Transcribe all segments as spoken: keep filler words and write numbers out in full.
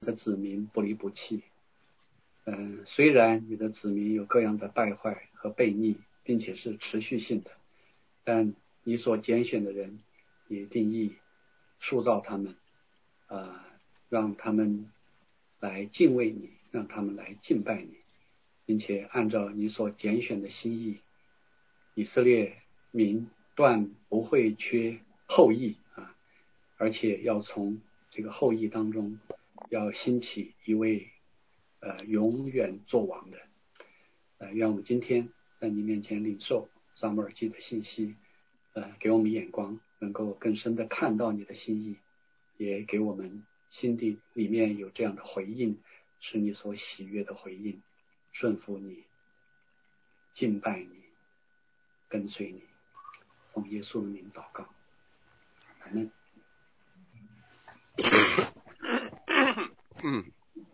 的子民不离不弃。嗯，虽然你的子民有各样的败坏和悖逆，并且是持续性的，但你所拣选的人也定义塑造他们，呃，让他们来敬畏你，让他们来敬拜你，并且按照你所拣选的心意，以色列民断不会缺后裔啊，而且要从这个后裔当中要兴起一位呃永远作王的。呃，愿我们今天在你面前领受撒母耳记的信息，呃，给我们眼光，能够更深的看到你的心意，也给我们心底里面有这样的回应，是你所喜悦的回应，顺服你，敬拜你，跟随你，奉耶稣的名祷告，阿们。 嗯。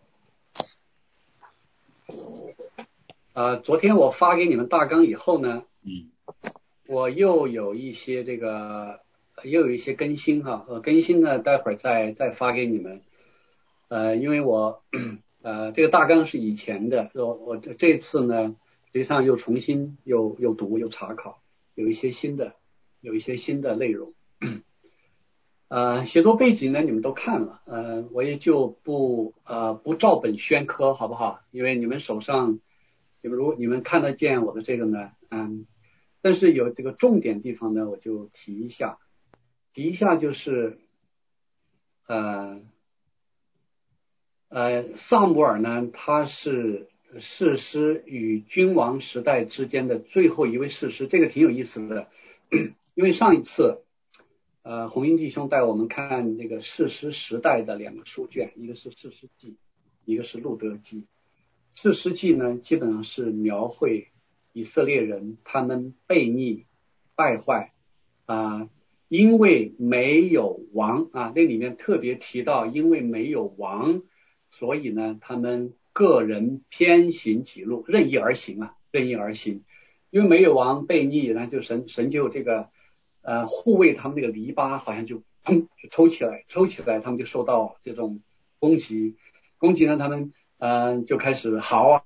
呃，昨天我发给你们大纲以后呢， 嗯， 我又有一些这个又有一些更新哈，呃，更新呢待会儿再再发给你们。呃，因为我呃这个大纲是以前的，我我这次呢实际上又重新又又读又查考，有一些新的有一些新的内容。呃，写作背景呢你们都看了，呃，我也就不呃不照本宣科，好不好？因为你们手上。你们如果你们看得见我的这个呢，嗯，但是有这个重点地方呢，我就提一下，提一下就是，呃呃，萨姆尔呢，他是士师与君王时代之间的最后一位士师，这个挺有意思的，因为上一次，呃，红英弟兄带我们看那个士师时代的两个书卷，一个是士师记，一个是路德记。士师记呢，基本上是描绘以色列人他们悖逆、败坏啊、呃，因为没有王啊，那里面特别提到，因为没有王，所以呢，他们个人偏行己路，任意而行啊，任意而行。因为没有王悖逆，然后就神神就这个呃护卫他们那个篱笆，好像就砰就抽起来，抽起来，他们就受到这种攻击，攻击呢，他们。嗯、呃，就开始嚎啊！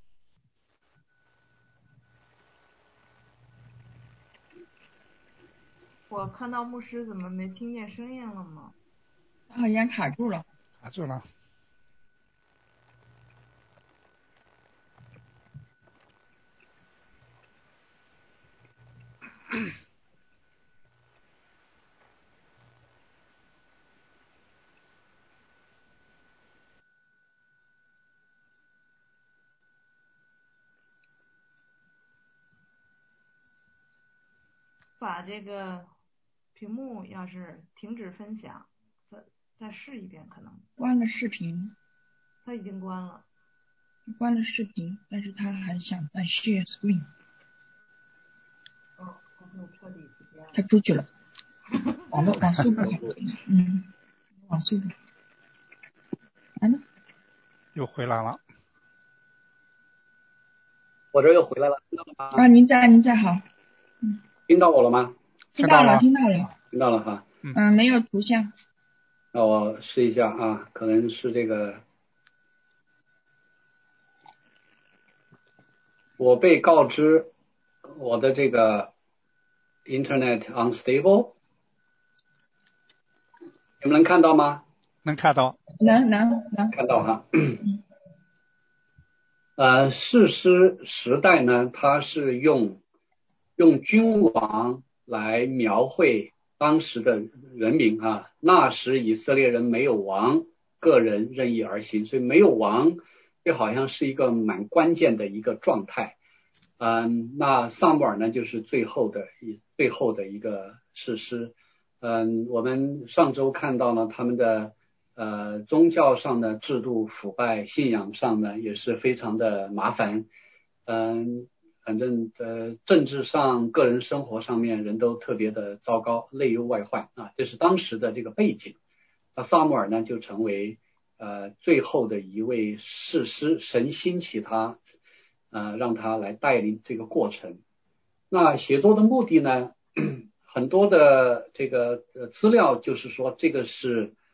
我看到牧师怎么没听见声音了吗？ 他好像卡住了。 卡住了。 把这个屏幕要是停止分享，再再试一遍可能。 关了视频。 他已经关了。 关了视频，但是他还想再 share screen。 哦，他就彻底不见了。 他出去了。网络网速不好。嗯，网速不好。来了。 又回来了。 我这又回来了，听到了吗？ 啊，您在，您在，好。嗯。 听到我了吗？ 听到了，听到了。 听到了哈。 嗯，没有图像。 那我试一下啊，可能是这个。我被告知我的这个 Internet unstable， 你们能看到吗？ 能看到。 能能能看到哈。呃，士师时代呢，它是用用君王来描绘当时的人民啊。那时以色列人没有王，个人任意而行，所以没有王，这好像是一个蛮关键的一个状态。嗯，那撒母耳呢，就是最后的一最后的一个士师。嗯，我们上周看到了他们的。呃，宗教上的制度腐败，信仰上呢也是非常的麻烦。嗯，反正呃政治上、个人生活上面人都特别的糟糕，内忧外患啊，这是当时的这个背景。那撒母耳呢就成为呃最后的一位士师，神兴起他，呃让他来带领这个过程。那写作的目的呢，很多的这个呃资料就是说这个是。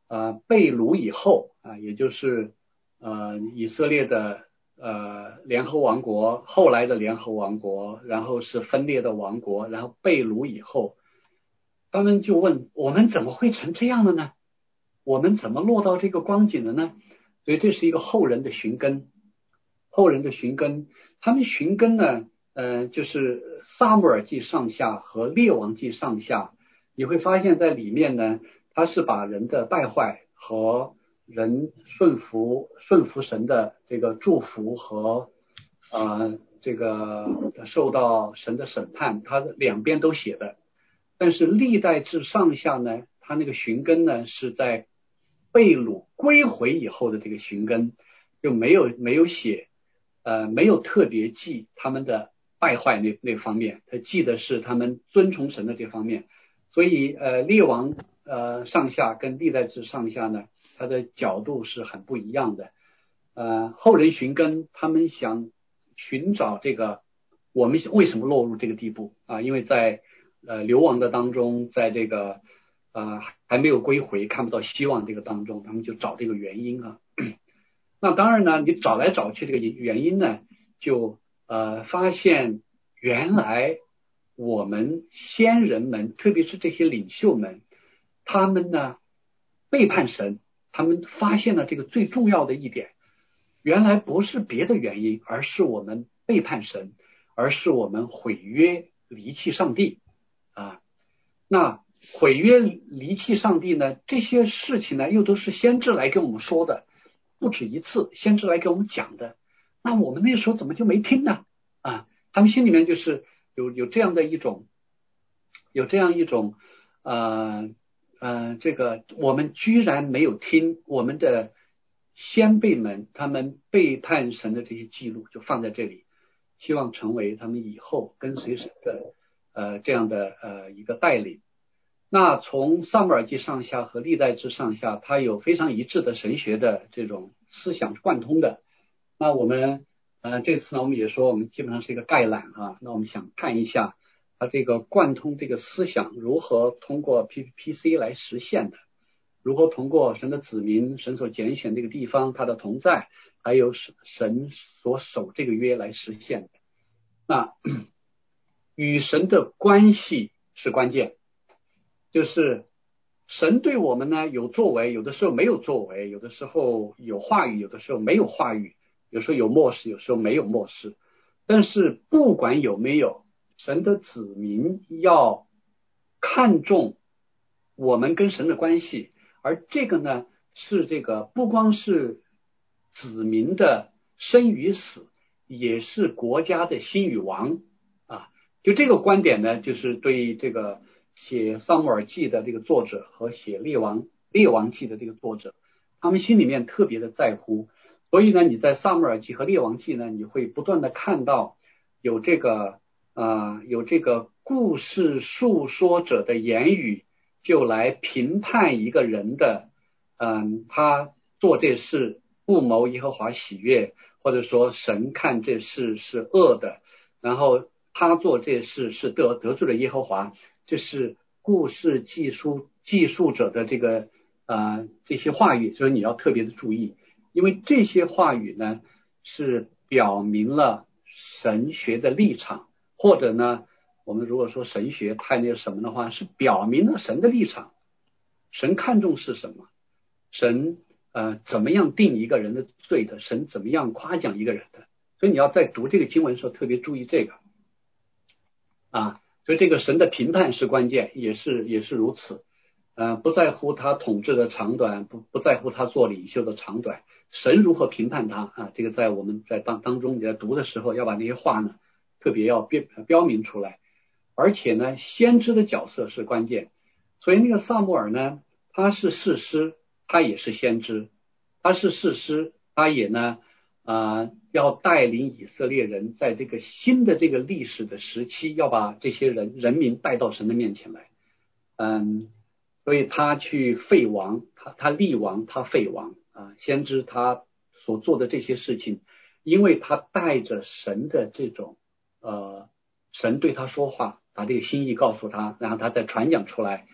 呃被掳以后啊，也就是呃以色列的呃联合王国，后来的联合王国，然后是分裂的王国，然后被掳以后，他们就问我们怎么会成这样的呢？我们怎么落到这个光景的呢？所以这是一个后人的寻根，后人的寻根，他们寻根呢，呃，就是撒母耳记上下和列王记上下，你会发现在里面呢，他是把人的败坏和人顺服顺服神的这个祝福和呃这个受到神的审判，他两边都写的。但是历代志上下呢，他那个寻根呢是在被掳归回以后的这个寻根，就没有没有写，呃，没有特别记他们的败坏那那方面，他记的是他们尊崇神的这方面。所以呃，列王呃上下跟历代志上下呢，它的角度是很不一样的。呃，后人寻根，他们想寻找这个我们为什么落入这个地步啊？因为在呃流亡的当中，在这个呃还没有归回，看不到希望这个当中，他们就找这个原因啊。那当然呢，你找来找去这个原因呢，就呃发现原来我们先人们，特别是这些领袖们，他们呢背叛神，他们发现了这个最重要的一点，原来不是别的原因，而是我们背叛神，而是我们毁约离弃上帝啊。那毁约离弃上帝呢，这些事情呢又都是先知来跟我们说的，不止一次，先知来给我们讲的。那我们那时候怎么就没听呢？啊，他们心里面就是有有这样的一种，有这样一种呃呃，这个我们居然没有听我们的先辈们他们背叛神的这些记录，就放在这里，希望成为他们以后跟随神的呃这样的呃一个带领。那从撒母耳记上下和历代志上下，它有非常一致的神学的这种思想贯通的。那我们呃这次呢，我们也说我们基本上是一个概览啊。那我们想看一下它这个贯通这个思想如何通过 P P C 来实现的，如何通过神的子民、神所拣选这个地方他的同在，还有神所守这个约来实现的。那与神的关系是关键。就是神对我们呢有作为，有的时候没有作为，有的时候有话语，有的时候没有话语，有时候有默示，有时候没有默示。但是不管有没有，神的子民要看重我们跟神的关系，而这个呢是这个不光是子民的生与死，也是国家的兴与亡啊。就这个观点呢，就是对这个写撒母耳记的这个作者和写列王列王记的这个作者，他们心里面特别的在乎。所以呢，你在撒母耳记和列王记呢，你会不断的看到有这个啊、呃、有这个故事述说者的言语，就来评判一个人的嗯他做这事不谋耶和华喜悦，或者说神看这事是恶的，然后他做这事是得得罪了耶和华。这是故事记述记述者的这个呃这些话语，所以你要特别的注意，因为这些话语呢是表明了神学的立场，或者呢我们如果说神学太那个什么的话，是表明了神的立场，神看重是什么，神呃怎么样定一个人的罪的，神怎么样夸奖一个人的。所以你要在读这个经文的时候特别注意这个啊。所以这个神的评判是关键，也是也是如此，呃，不在乎他统治的长短，不不在乎他做领袖的长短，神如何评判他啊？这个在我们在当当中你在读的时候，要把那些话呢特别要标标明出来，而且呢，先知的角色是关键。所以那个撒母耳呢，他是士师，他也是先知，他是士师，他也呢。啊、呃，要带领以色列人在这个新的这个历史的时期，要把这些人人民带到神的面前来。嗯，所以他去废王，他他立王，他废王啊。先知他所做的这些事情，因为他带着神的这种呃，神对他说话，把这个心意告诉他，然后他再传讲出来，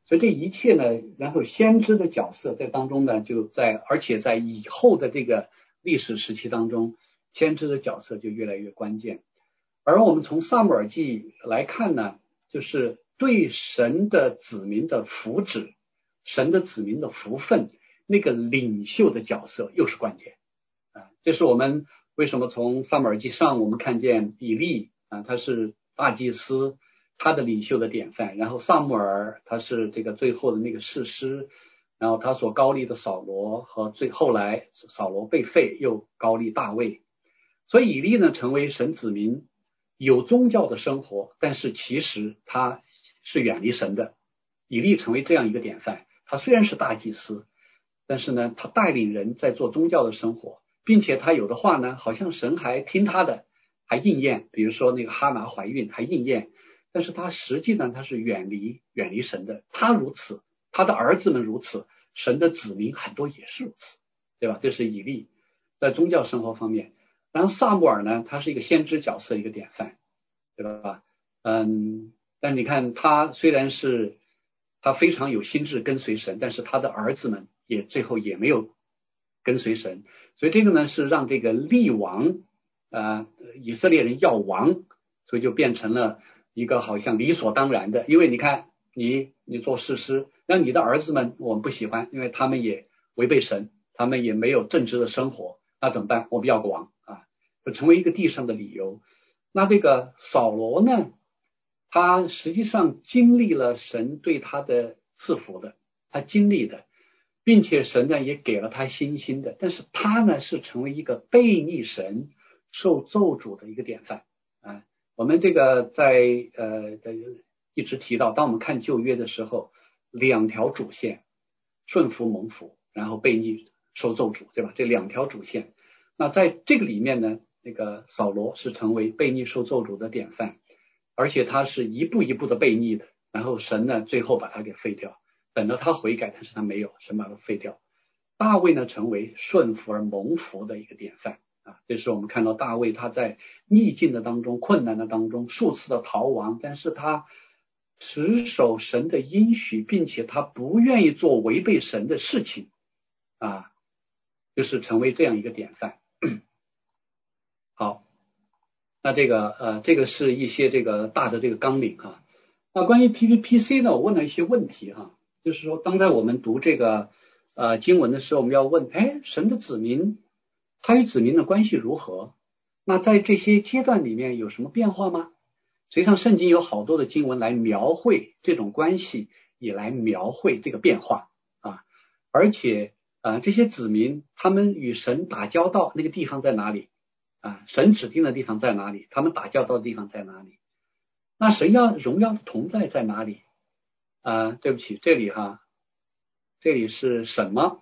所以这一切呢，然后先知的角色在当中呢，就在而且在以后的这个历史时期当中，先知的角色就越来越关键。而我们从撒母耳记来看呢，就是对神的子民的福祉，神的子民的福分，那个领袖的角色又是关键啊。这是我们为什么从撒母耳记上我们看见以利啊，他是大祭司，他的领袖的典范，然后撒母耳他是这个最后的那个士师，然后他所高立的扫罗和最后来扫罗被废又高立大卫，所以以利呢成为神子民有宗教的生活，但是其实他是远离神的。以利成为这样一个典范，他虽然是大祭司，但是呢他带领人在做宗教的生活，并且他有的话呢好像神还听他的，还应验，比如说那个哈拿怀孕还应验，但是他实际呢他是远离远离神的。他如此，他的儿子们如此，神的子民很多也是如此，对吧？这是以利在宗教生活方面。然后撒母耳呢，他是一个先知角色，一个典范，对吧？嗯，但你看他虽然是他非常有心志跟随神，但是他的儿子们也最后也没有跟随神，所以这个呢是让这个立王呃以色列人要王，所以就变成了一个好像理所当然的。因为你看你你做士师，那你的儿子们我们不喜欢，因为他们也违背神，他们也没有正直的生活，那怎么办？我们要个王啊，就成为一个地上的理由。那这个扫罗呢，他实际上经历了神对他的赐福的，他经历的，并且神呢也给了他信心的，但是他呢是成为一个悖逆神受咒诅的一个典范啊。我们这个在呃一直提到，当我们看旧约的时候，两条主线，顺服蒙福，然后悖逆受咒诅，对吧？这两条主线。那在这个里面呢，那个扫罗是成为悖逆受咒诅的典范，而且他是一步一步的悖逆的，然后神呢最后把他给废掉，等到他悔改，但是他没有，神把他废掉。大卫呢成为顺服而蒙福的一个典范啊，这是我们看到大卫他在逆境的当中，困难的当中数次的逃亡，但是他持守神的应许，并且他不愿意做违背神的事情啊，就是成为这样一个典范。好，那这个呃，这个是一些这个大的这个纲领啊。那关于 P P P C 呢，我问了一些问题哈、啊，就是说，当在我们读这个呃经文的时候，我们要问，哎，神的子民，他与子民的关系如何？那在这些阶段里面有什么变化吗？实际上，圣经有好多的经文来描绘这种关系，也来描绘这个变化啊。而且啊、呃，这些子民他们与神打交道那个地方在哪里？啊，神指定的地方在哪里？他们打交道的地方在哪里？那神要荣耀的同在在哪里？啊，对不起，这里哈，这里是什么？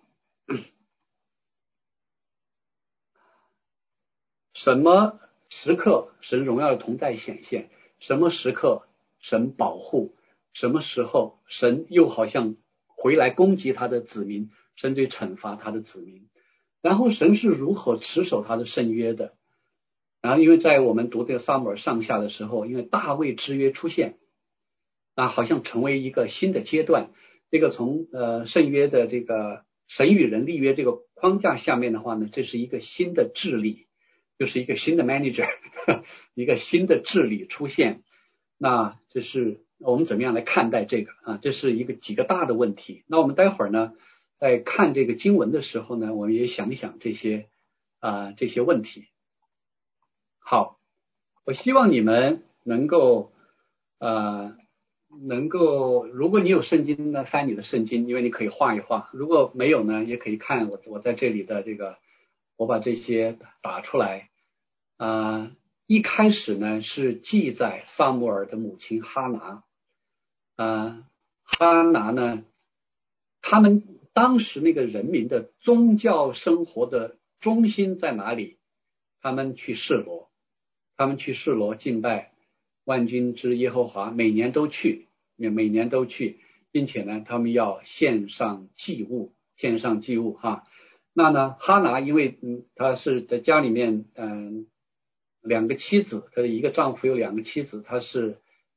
什么时刻神荣耀的同在显现？什么时刻神保护？什么时候神又好像回来攻击他的子民，甚至惩罚他的子民？然后神是如何持守他的圣约的？然后因为在我们读这个撒母耳上下的时候，因为大卫之约出现，啊，好像成为一个新的阶段。这个从呃圣约的这个神与人立约这个框架下面的话呢，这是一个新的治理，就是一个新的 manager， 一个新的治理出现。那这是我们怎么样来看待这个啊？这是一个几个大的问题。那我们待会儿呢，在看这个经文的时候呢，我们也想一想这些啊这些问题。好，我希望你们能够呃能够，如果你有圣经呢，翻你的圣经，因为你可以画一画；如果没有呢，也可以看我我在这里的这个，我把这些打出来。啊、呃，一开始呢是记载撒母耳的母亲哈拿，啊、呃，哈拿呢，他们当时那个人民的宗教生活的中心在哪里？他们去示罗。他们去示罗敬拜万军之耶和华，每年都去，每年都去，并且呢，他们要献上祭物，献上祭物哈。那呢，哈拿因为嗯，他是在家里面嗯两个妻子，他的一个丈夫有两个妻子，他是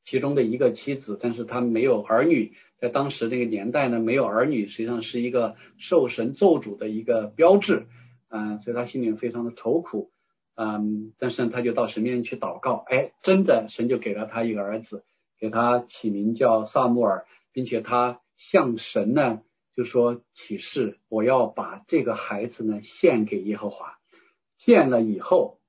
其中的一个妻子，但是他没有儿女，在当时那个年代呢，没有儿女实际上是一个受神咒诅的一个标志，嗯、呃，所以他心里非常的愁苦，嗯，但是他就到神面前去祷告，哎，真的神就给了他一个儿子，给他起名叫撒母耳，并且他向神呢就说起誓，我要把这个孩子呢献给耶和华。献了以后，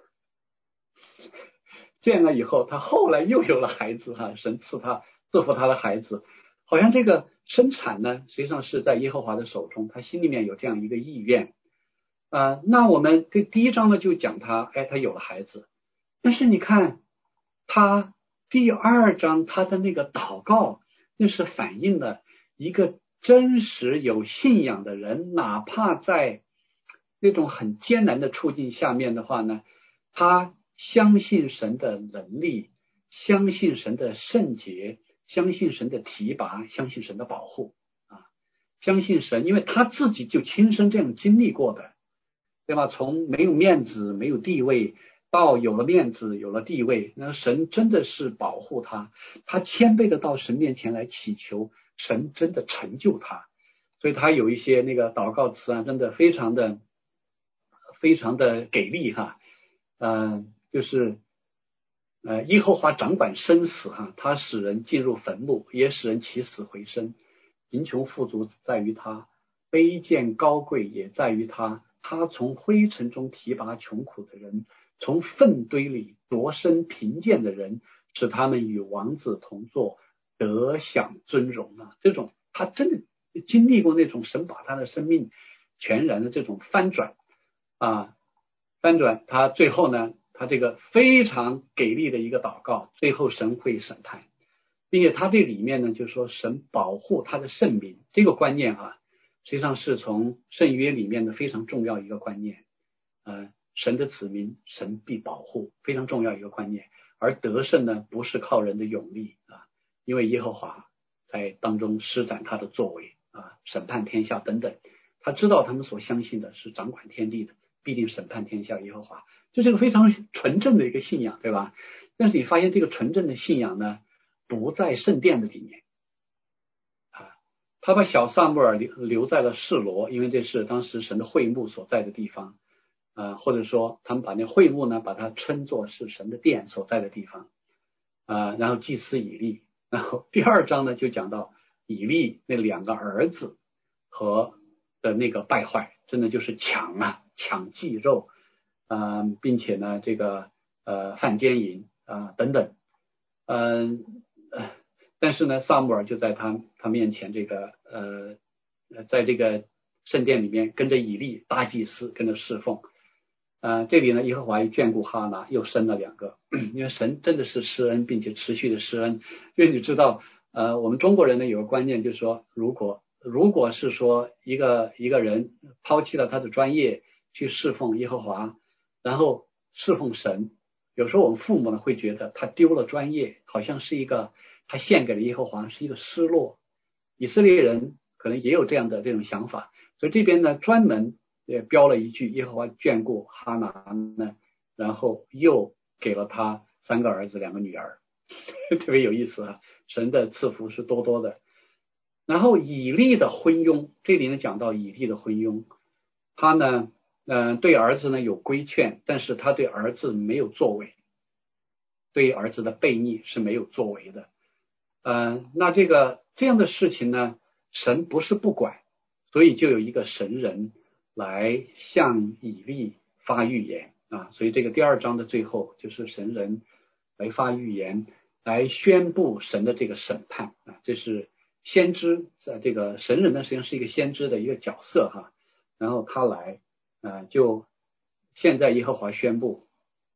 献了以后，他后来又有了孩子哈，神赐他赐福他的孩子，好像这个生产呢，实际上是在耶和华的手中，他心里面有这样一个意愿啊、呃。那我们这第一章呢就讲他，哎，他有了孩子，但是你看他第二章他的那个祷告，那是反映了一个真实有信仰的人，哪怕在那种很艰难的处境下面的话呢，他相信神的能力，相信神的圣洁，相信神的提拔，相信神的保护啊，相信神，因为他自己就亲身这样经历过的，对吧？从没有面子没有地位到有了面子有了地位，那神真的是保护他，他谦卑的到神面前来祈求神真的成就他，所以他有一些那个祷告词啊，真的非常的非常的给力哈，呃，就是呃，耶和华掌管生死哈，他使人进入坟墓，也使人起死回生，贫穷富足在于他，卑贱高贵也在于他，他从灰尘中提拔穷苦的人，从粪堆里擢升贫贱的人，使他们与王子同坐，得享尊荣啊！这种他真的经历过那种神把他的生命全然的这种翻转啊，翻转，他最后呢，他这个非常给力的一个祷告，最后神会审判，并且他这里面呢，就是说神保护他的圣民，这个观念啊，实际上是从圣约里面的非常重要一个观念，呃，神的子民，神必保护，非常重要一个观念。而得胜呢，不是靠人的勇力啊，因为耶和华在当中施展他的作为啊，审判天下等等，他知道他们所相信的是掌管天地的，必定审判天下耶和华，这是个非常纯正的一个信仰，对吧？但是你发现这个纯正的信仰呢，不在圣殿的里面啊，他把小撒母耳留留在了示罗，因为这是当时神的会幕所在的地方。呃，或者说他们把那会幕呢，把它称作是神的殿所在的地方，啊、呃，然后祭司以利，然后第二章呢就讲到以利那两个儿子和的那个败坏，真的就是抢啊，抢祭肉，啊、呃，并且呢这个呃犯奸淫啊、呃、等等，嗯、呃，但是呢撒母耳就在他他面前这个呃在这个圣殿里面跟着以利大祭司跟着侍奉。呃，这里呢，耶和华又眷顾哈拿，又生了两个，因为神真的是施恩，并且持续的施恩。因为你知道，呃，我们中国人呢有个观念，就是说，如果如果是说一个一个人抛弃了他的专业去侍奉耶和华，然后侍奉神，有时候我们父母呢会觉得他丢了专业，好像是一个他献给了耶和华是一个失落。以色列人可能也有这样的这种想法，所以这边呢专门也标了一句耶和华眷顾哈拿呢，然后又给了他三个儿子两个女儿，特别有意思啊，神的赐福是多多的。然后以利的昏庸，这里呢讲到以利的昏庸，他呢呃对儿子呢有规劝，但是他对儿子没有作为，对儿子的悖逆是没有作为的。呃那这个这样的事情呢，神不是不管，所以就有一个神人来向以利发预言啊，所以这个第二章的最后就是神人来发预言，来宣布神的这个审判啊，这是先知在这个神人呢实际上是一个先知的一个角色哈，然后他来啊，就现在耶和华宣布，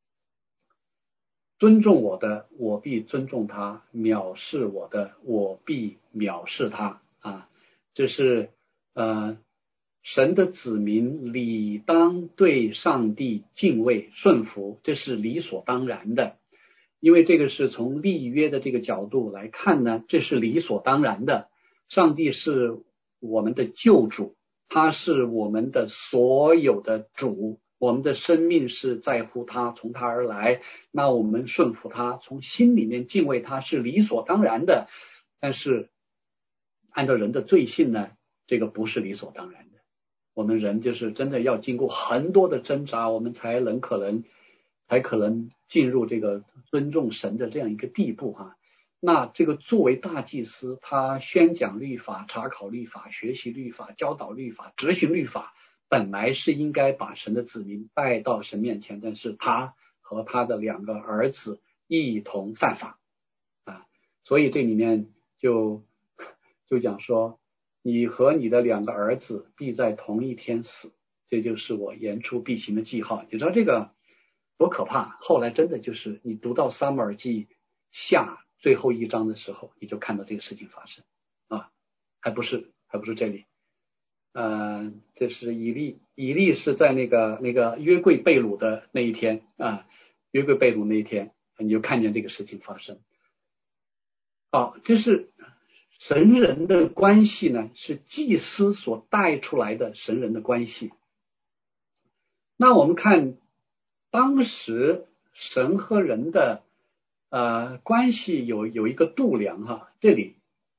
尊重我的我必尊重他，藐视我的我必藐视他啊，这是呃神的子民理当对上帝敬畏顺服，这是理所当然的，因为这个是从立约的这个角度来看呢，这是理所当然的。上帝是我们的救主，他是我们的所有的主我们的生命是在乎他，从他而来，那我们顺服他，从心里面敬畏他是理所当然的。但是按照人的罪性呢，这个不是理所当然的。我们人就是真的要经过很多的挣扎，我们才能可能才可能进入这个尊重神的这样一个地步哈。那这个作为大祭司，他宣讲律法、查考律法、学习律法、教导律法、执行律法，本来是应该把神的子民带到神面前，但是他和他的两个儿子一同犯法啊，所以这里面就就讲说，你和你的两个儿子必在同一天死，这就是我言出必行的记号。你知道这个多可怕？后来真的就是你读到撒母耳记下最后一章的时候，你就看到这个事情发生啊，还不是还不是这里。呃，这是以利，以利是在那个那个约柜被掳的那一天啊，约柜被掳那一天，你就看见这个事情发生。好，这是神人的关系呢，是祭司所带出来的神人的关系。那我们看当时神和人的呃关系有有一个度量哈，这里。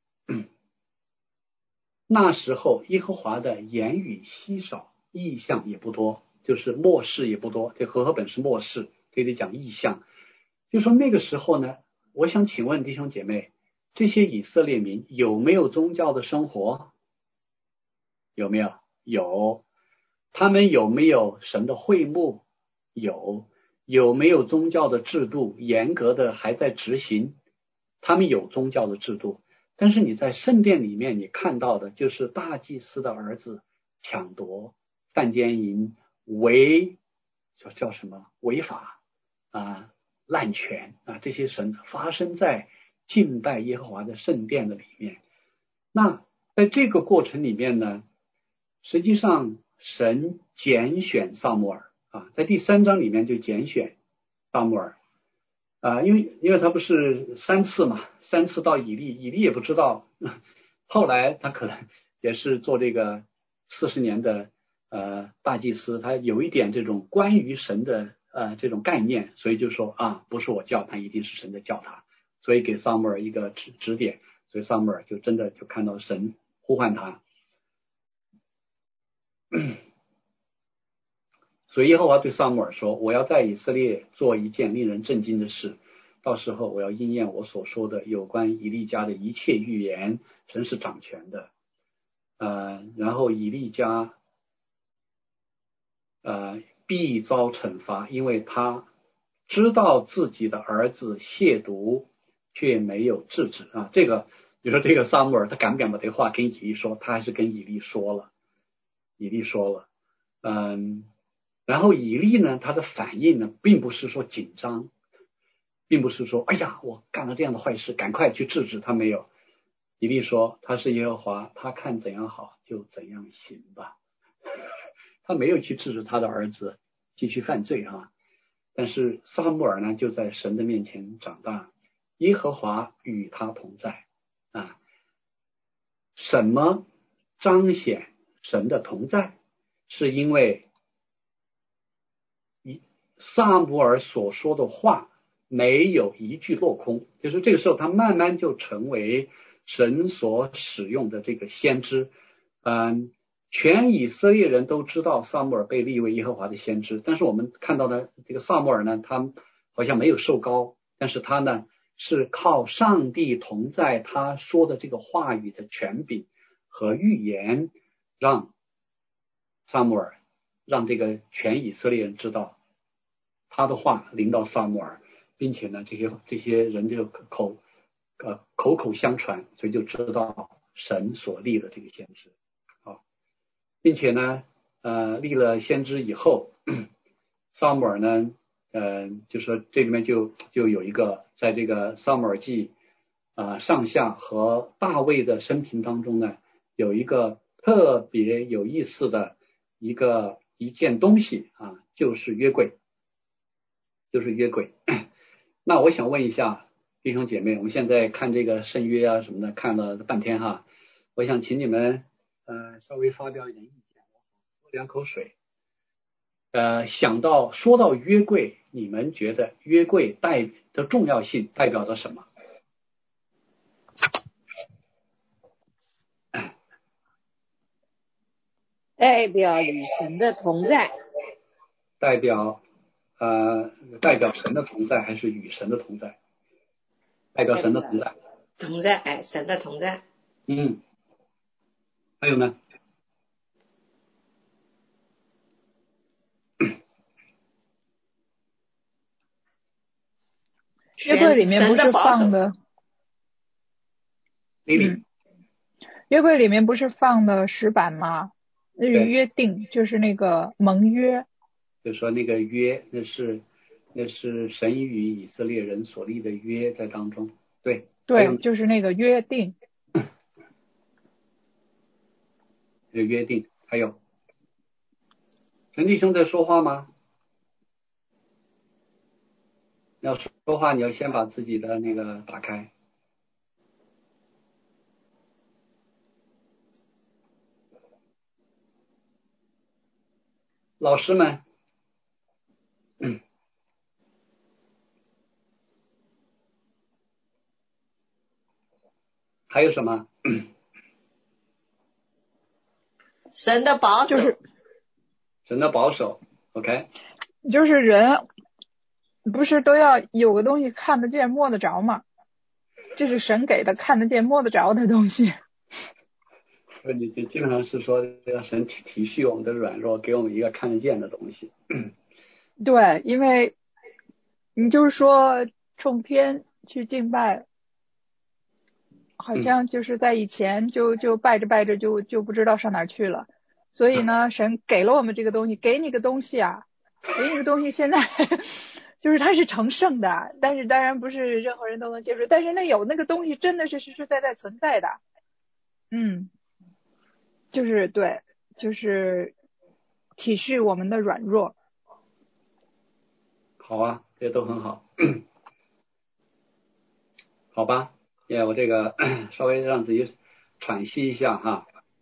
那时候耶和华的言语稀少，意象也不多，就是默示也不多。这和合本是默示，这里讲意象。就说那个时候呢，我想请问弟兄姐妹，这些以色列民有没有宗教的生活？有没有？有。他们有没有神的会幕？有。有没有宗教的制度？严格的还在执行？他们有宗教的制度。但是你在圣殿里面你看到的就是大祭司的儿子抢夺、犯奸淫、违叫叫什么违法啊、滥权啊，这些神发生在敬拜耶和华的圣殿的里面。那在这个过程里面呢，实际上神拣选撒母耳啊，在第三章里面就拣选撒母耳。啊，因为因为他不是三次嘛，三次到以利，以利也不知道，后来他可能也是做这个四十年的呃大祭司，他有一点这种关于神的呃这种概念，所以就说啊，不是我叫他，一定是神在叫他，所以给撒母耳一个指指点，所以撒母耳就真的就看到神呼唤他。所以耶和华对撒母耳说，我要在以色列做一件令人震惊的事，到时候我要应验我所说的有关以利家的一切预言，神是掌权的。呃，然后以利家呃必遭惩罚，因为他知道自己的儿子亵渎，却没有制止啊。这个你说这个撒母耳他敢不敢把这个话跟以利说？他还是跟以利说了，以利说了，嗯。然后以利呢，他的反应呢，并不是说紧张，并不是说哎呀我干了这样的坏事赶快去制止他，没有。以利说他是耶和华，他看怎样好就怎样行吧。他没有去制止他的儿子继续犯罪哈。但是撒母耳呢，就在神的面前长大，耶和华与他同在啊。什么彰显神的同在？是因为撒母耳所说的话没有一句落空，就是这个时候他慢慢就成为神所使用的这个先知。嗯，全以色列人都知道撒母耳被立为耶和华的先知，但是我们看到的这个撒母耳呢，他好像没有受膏，但是他呢是靠上帝同在，他说的这个话语的权柄和预言，让撒母耳让这个全以色列人知道他的话临到撒母耳，并且呢，这些这些人就口呃口口相传，所以就知道神所立的这个先知啊，并且呢，呃，立了先知以后，撒母耳呢，呃，就说这里面就就有一个，在这个撒母耳记啊、呃、上下和大卫的生平当中呢，有一个特别有意思的一个一件东西啊，就是约柜。就是约柜。那我想问一下弟兄姐妹，我们现在看这个圣约啊什么的，看了半天哈，我想请你们呃稍微发表一点意见，我喝两口水。 呃，想到说到约柜，你们觉得约柜代的重要性代表着什么？ 代表与神的同在， 代表呃代表神的同在还是与神的同在？代表神的同在。 同在，哎，神的同在。 嗯，还有呢？ 约柜里面不是放的， 嗯， 约柜里面不是放的石板吗？那是约定，就是那个盟约。 就说那个约，那是那是神与以色列人所立的约在当中。对对，就是那个约定。 有约定，还有陈弟兄在说话吗？要说话，你要先把自己的那个打开。老师们，嗯，还有什么？ 神的保守， 就是神的保守 ，OK， 就是人不是都要有个东西看得见摸得着吗？这是神给的看得见摸得着的东西。 你你基本上是说让神体体恤我们的软弱，给我们一个看得见的东西。 对，因为你就是说冲天去敬拜，好像就是在以前就就拜着拜着就就不知道上哪儿去了。所以呢，神给了我们这个东西，给你个东西啊，给你个东西，现在就是它是成圣的，但是当然不是任何人都能接受，但是那有那个东西真的是实实在在存在的。嗯，就是对，就是体恤我们的软弱。 好啊，这些都很好。好吧，也我这个稍微让自己喘息一下哈。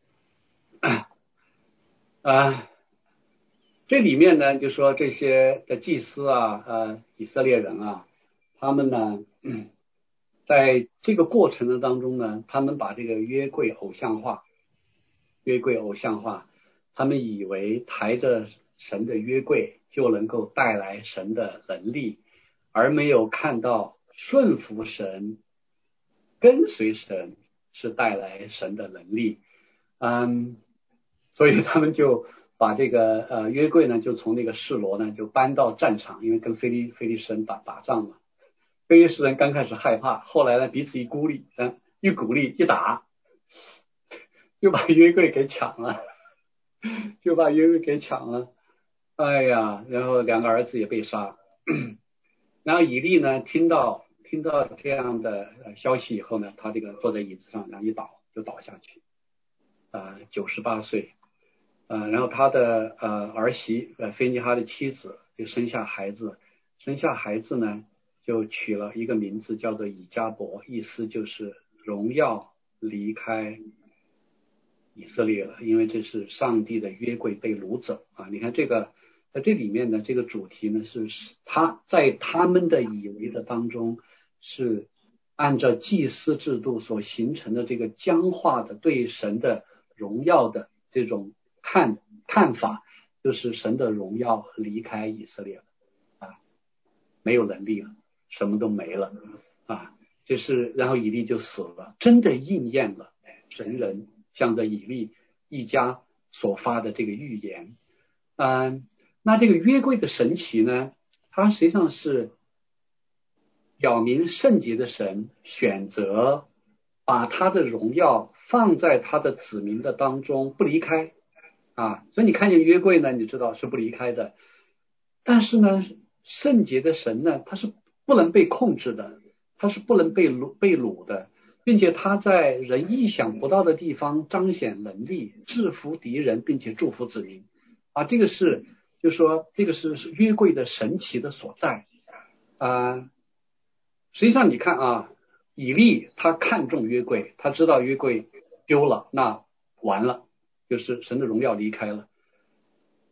啊，这里面呢，就说这些的祭司啊，呃，以色列人啊，他们呢，嗯，在这个过程的当中呢，他们把这个约柜偶像化，约柜偶像化，他们以为抬着神的约柜就能够带来神的能力，而没有看到顺服神、跟随神是带来神的能力。嗯，所以他们就把这个呃约柜呢，就从那个示罗呢就搬到战场，因为跟非利非利士人打打仗嘛。非利士人刚开始害怕，后来呢彼此一鼓励，嗯，一鼓励一打，就把约柜给抢了，就把约柜给抢了。哎呀，然后两个儿子也被杀。然后以利呢听到听到这样的消息以后呢，他这个坐在椅子上，然后一倒就倒下去，啊、呃，九十八岁。呃，然后他的呃儿媳呃菲尼哈的妻子就生下孩子，生下孩子呢就取了一个名字叫做以迦伯，意思就是荣耀离开以色列了，因为这是上帝的约柜被掳走啊。你看这个在这里面呢，这个主题呢是他在他们的以为的当中是按照祭司制度所形成的这个僵化的对神的荣耀的这种看看法，就是神的荣耀离开以色列了啊，没有能力了，什么都没了啊，就是然后以利就死了，真的应验了神人向着以利一家所发的这个预言。嗯，那这个约柜的神奇呢，它实际上是表明圣洁的神选择把他的荣耀放在他的子民的当中不离开啊，所以你看见约柜呢，你知道是不离开的。但是呢，圣洁的神呢，他是不能被控制的，他是不能被掳被掳的，并且他在人意想不到的地方彰显能力，制服敌人，并且祝福子民啊，这个是就说这个是约柜的神奇的所在啊。呃实际上你看啊，以利他看重约柜，他知道约柜丢了，那完了，就是神的荣耀离开了。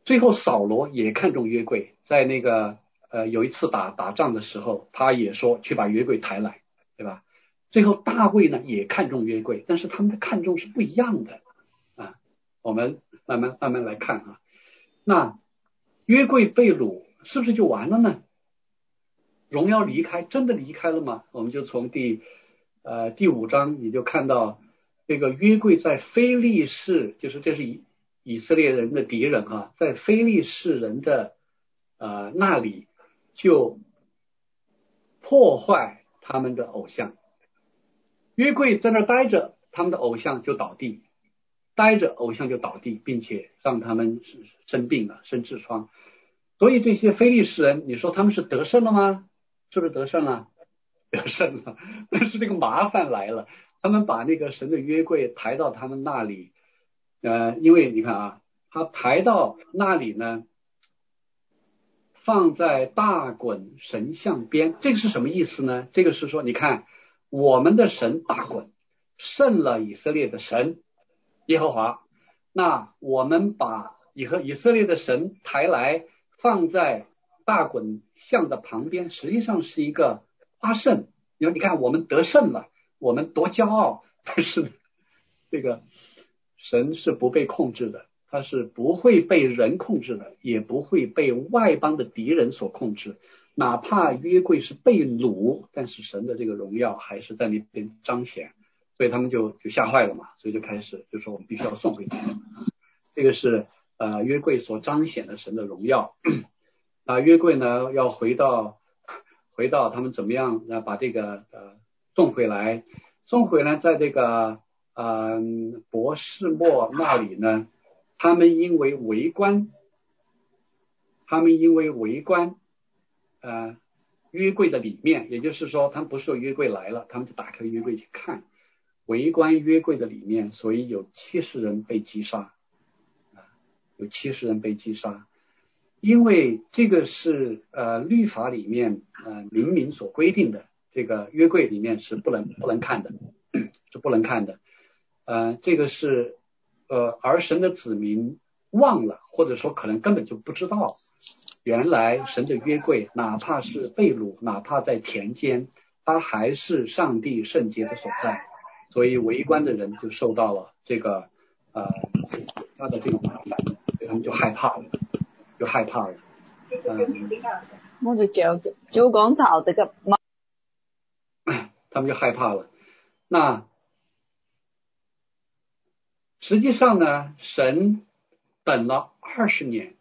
最后扫罗也看中约柜，在那个呃有一次打打仗的时候，他也说去把约柜抬来，对吧？最后大卫呢也看中约柜，但是他们的看重是不一样的啊。我们慢慢慢慢来看啊。那约柜被掳是不是就完了呢？荣耀离开，真的离开了吗？我们就从第呃第五章你就看到这个约柜在非利士，就是这是以以色列人的敌人啊，在非利士人的呃那里就破坏他们的偶像。约柜在那儿待着，他们的偶像就倒地，待着偶像就倒地，并且让他们生病了，生痔疮。所以这些非利士人，你说他们是得胜了吗？是不是得胜了？得胜了。但是这个麻烦来了，他们把那个神的约柜抬到他们那里，呃，因为你看啊，他抬到那里呢，放在大衮神像边，这个是什么意思呢？这个是说，你看我们的神大衮胜了以色列的神耶和华，那我们把以和以色列的神抬来放在大衮像的旁边，实际上是一个夸胜。你说你看我们得胜了，我们多骄傲，但是这个神是不被控制的，他是不会被人控制的，也不会被外邦的敌人所控制。哪怕约柜是被掳，但是神的这个荣耀还是在那边彰显，所以他们就就吓坏了嘛，所以就开始就说我们必须要送回去。这个是呃约柜所彰显的神的荣耀。啊，约柜呢要回到回到他们怎么样啊把这个呃送回来，送回来在这个呃伯示墨那里呢，他们因为围观，他们因为围观呃约柜的里面，也就是说他们不是说约柜来了，他们就打开约柜去看，围观约柜的里面，所以有七十人被击杀，啊，有七十人被击杀。因为这个是呃律法里面呃明明所规定的，这个约柜里面是不能不能看的，是不能看的。呃，这个是呃而神的子民忘了，或者说可能根本就不知道，原来神的约柜哪怕是被掳，哪怕在田间，它还是上帝圣洁的所在。所以围观的人就受到了这个呃他的这个麻烦，所以他们就害怕了。就害怕了，嗯， 我就就就講就這個， 他們就害怕了。那實際上呢，神等了二十年，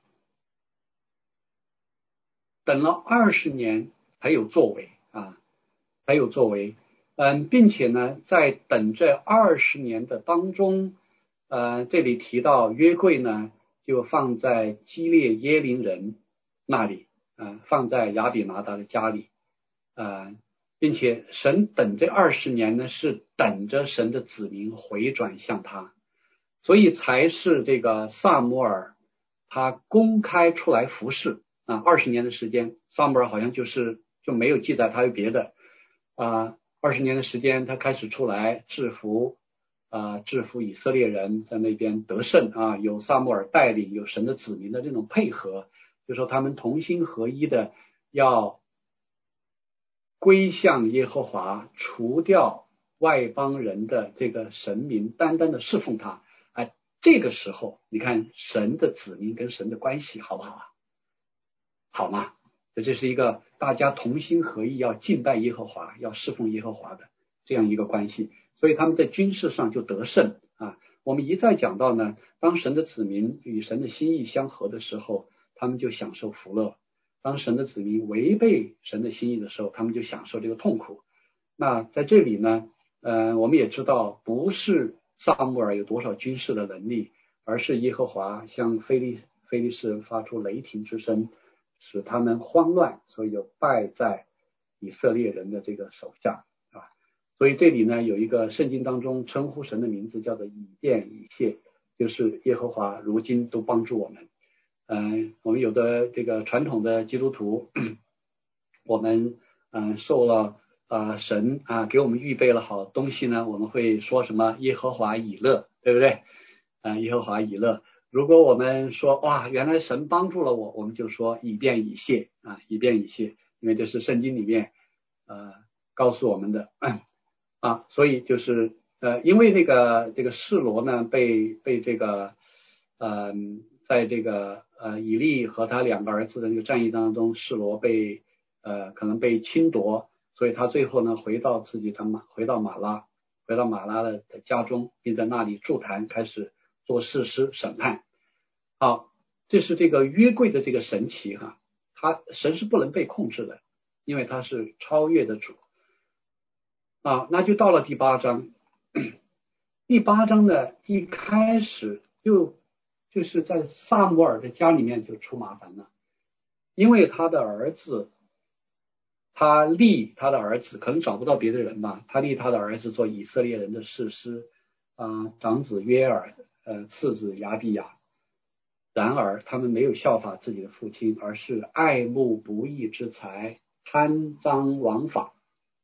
等了二十年才有作為啊，才有作為。嗯，並且呢，在等這二十年的當中，呃，這裡提到約櫃呢，就放在基列耶琳人那里，呃，放在亞比拿達的家里，呃，並且神等這二十年呢，是等着神的子民回轉向他，所以才是這個撒母耳他公開出來服侍啊，二十年的時間，撒母耳好像就是就沒有記載他有別的啊，二十年的時間他開始出來制服。啊，制服以色列人在那邊得勝啊，有撒母耳帶領，有神的子民的這種配合，就說他們同心合一的要歸向耶和華，除掉外邦人的這個神民，單單的侍奉他。哎，這個時候你看神的子民跟神的關係好不好啊？好嗎？這是一個大家同心合意要敬拜耶和華，要侍奉耶和華的這樣一個關係。所以他們在軍事上就得勝啊。我們一再講到呢，當神的子民與神的心意相合的時候，他們就享受福樂；當神的子民違背神的心意的時候，他們就享受這個痛苦。那在這裡呢，呃，我們也知道，不是撒母耳有多少軍事的能力，而是耶和華向非利非利士人發出雷霆之聲，使他們慌亂，所以就敗在以色列人的這個手下。所以這裡呢有一個聖經當中稱呼神的名字叫做以便以謝，就是耶和華如今都幫助我們。嗯、呃，我們有的這個傳統的基督徒，我們嗯、呃、受了啊、呃、神啊給我們預備了好東西呢，我們會說什麼耶和華以樂，對不對？啊、呃，耶和華以樂。 如果我们说哇，原来神帮助了我，我们就说以便以谢啊，以便以谢，因为这是圣经里面呃告诉我们的啊，所以就是呃，因为那个这个示罗呢被被这个呃，在这个呃以利和他两个儿子的这个战役当中，示罗被呃可能被侵夺，所以他最后呢回到自己的马回到马拉，回到马拉的的家中，并在那里筑坛，开始做士师审判。好，这是这个约柜的这个神奇哈，他神是不能被控制的，因为他是超越的主啊。那就到了第八章，第八章呢一开始就就是在撒母耳的家里面就出麻烦了，因为他的儿子，他立他的儿子可能找不到别的人吧，他立他的儿子做以色列人的士师啊、呃，长子约尔，呃，次子亚比亚。然而他们没有效法自己的父亲，而是爱慕不义之财，贪赃枉法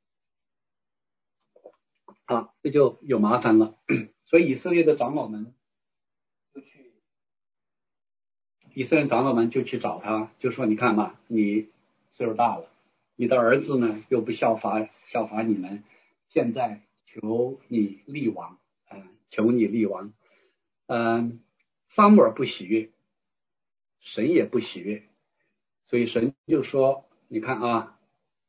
啊，这就有麻烦了。所以以色列的长老们就去，以色列长老们就去找他，就说你看嘛，你岁数大了，你的儿子呢又不效法效法你们，现在求你立王，嗯、呃，求你立王，嗯、呃，撒母耳不喜悦。神也不喜悦，所以神就说你看啊，